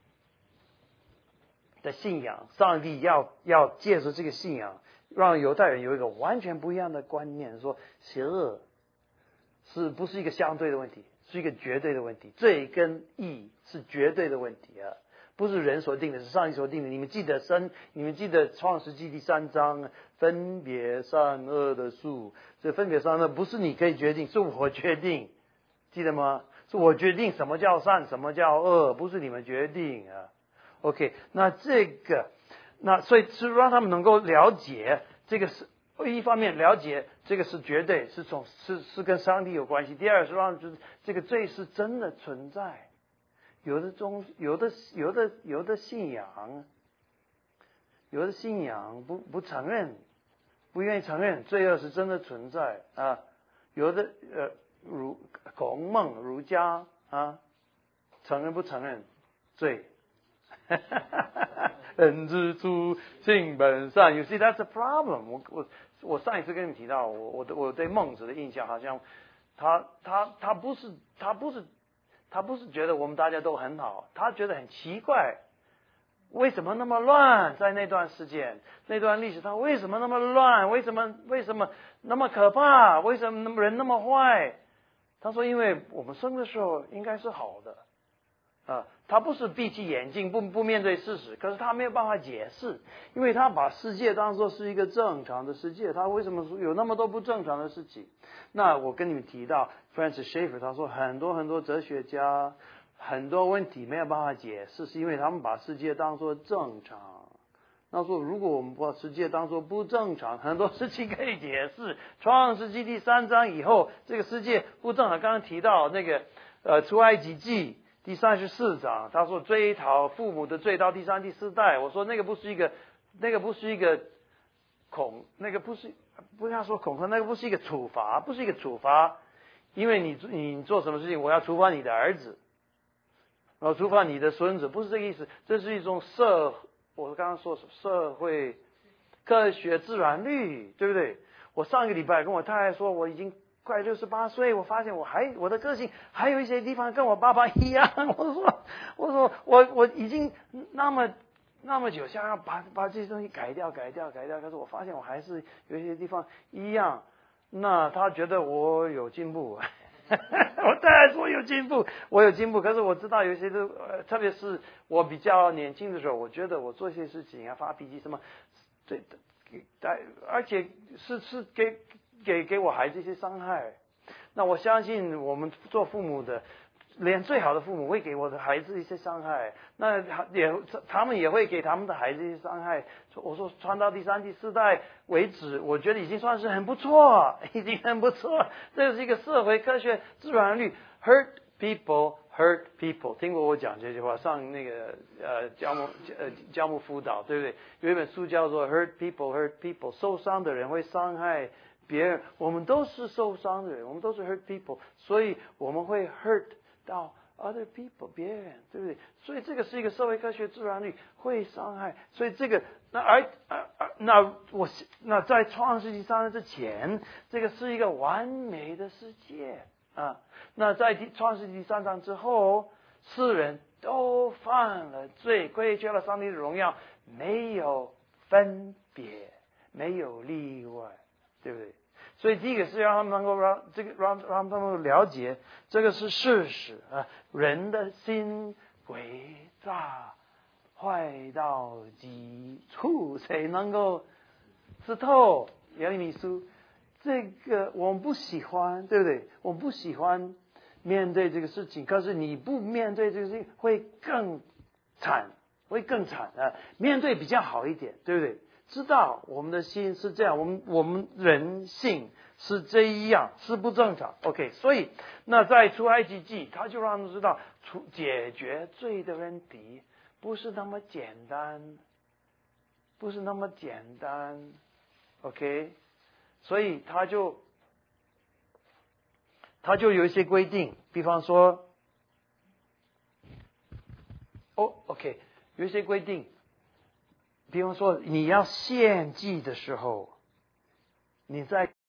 Speaker 1: 的信仰，上帝要要借助这个信仰，让犹太人有一个完全不一样的观念，说邪恶是不是一个相对的问题，是一个绝对的问题，罪跟义是绝对的问题啊，不是人所定的，是上帝所定的。你们记得生，你们记得创世纪第三章分别善恶的树，这分别善恶不是你可以决定，是我决定，记得吗？是我决定什么叫善，什么叫恶，不是你们决定啊。OK， 那这个，那所以是让他们能够了解这个是，一方面了解这个是绝对，是从是是跟上帝有关系；第二是让就是这个罪是真的存在。有的宗有的有的有的信仰，有的信仰不不承认，不愿意承认罪恶是真的存在啊。有的呃儒孔孟儒家啊，承认不承认罪？人之初，性本善。You see, that's a problem. 我我我上一次跟你提到，我我我对孟子的印象好像，他他他不是他不是他不是觉得我们大家都很好，他觉得很奇怪，为什么那么乱？在那段时间，那段历史，他为什么那么乱？为什么为什么那么可怕？为什么人那么坏？他说，因为我们生的时候应该是好的。 啊，他不是闭起眼睛不不面对事实，可是他没有办法解释，因为他把世界当作是一个正常的世界，他为什么有那么多不正常的事情？那我跟你们提到 Francis Schaeffer， 他说很多很多哲学家很多问题没有办法解释，是因为他们把世界当作正常。那说如果我们把世界当作不正常，很多事情可以解释。创世纪第三章以后，这个世界不正常。刚刚提到那个呃出埃及记第三十四章，他说追讨父母的罪到第三第四代。我说那个不是一个，那个不是一个恐，那个不是不要说恐吓，那个不是一个处罚，不是一个处罚，因为你你做什么事情，我要处罚你的儿子，然后处罚你的孙子，不是这个意思。这是一种社，我刚刚说社会科学自然律，对不对？我上个礼拜跟我太太说，我已经快六十八岁，我发现我还我的个性还有一些地方跟我爸爸一样。我说，我说我我已经那么那么久，想要把把这些东西改掉改掉改掉，可是我发现我还是有一些地方一样。那他觉得我有进步，我太太说有进步，我有进步。可是我知道有些都，呃，特别是我比较年轻的时候，我觉得我做些事情啊，发脾气什么，对的。而且是是给给给我孩子一些伤害。那我相信我们做父母的，连最好的父母会给我的孩子一些伤害，那也他们也会给他们的孩子一些伤害。我说传到第三第四代为止，我觉得已经算是很不错，已经很不错。这是一个社会科学自然律 ，hurt people hurt people。听过我讲这句话，上那个呃教牧呃教牧辅导，对不对？有一本书叫做 Hurt People Hurt People， 受伤的人会伤害别人，我们都是受伤的人，我们都是 hurt people， 所以我们会 hurt 到 other people 别人，对不对？所以这个是一个社会科学自然律，会伤害。所以这个那而而那我那在创世纪三之前，这个是一个完美的世界啊。那在创世纪第三章之后，世人都犯了罪，亏缺了上帝的荣耀，没有分别，没有例外，对不对？所以第一个是让他们能够让这个让让他们了解这个是事实啊，人的心诡诈坏到极处，谁能够知透？耶利米书，这个我们不喜欢，对不对？我们不喜欢面对这个事情，可是你不面对这个事情会更惨，会更惨啊！面对比较好一点，对不对？知道我们的心是这样，我们我们人性是这样，是不正常。OK， 所以那在出埃及记，他就让他们知道，出解决罪的问题不是那么简单，不是那么简单。OK， 所以他就他就有一些规定，比方说，哦 ，OK， 有一些规定。比方说，你要献祭的时候，你在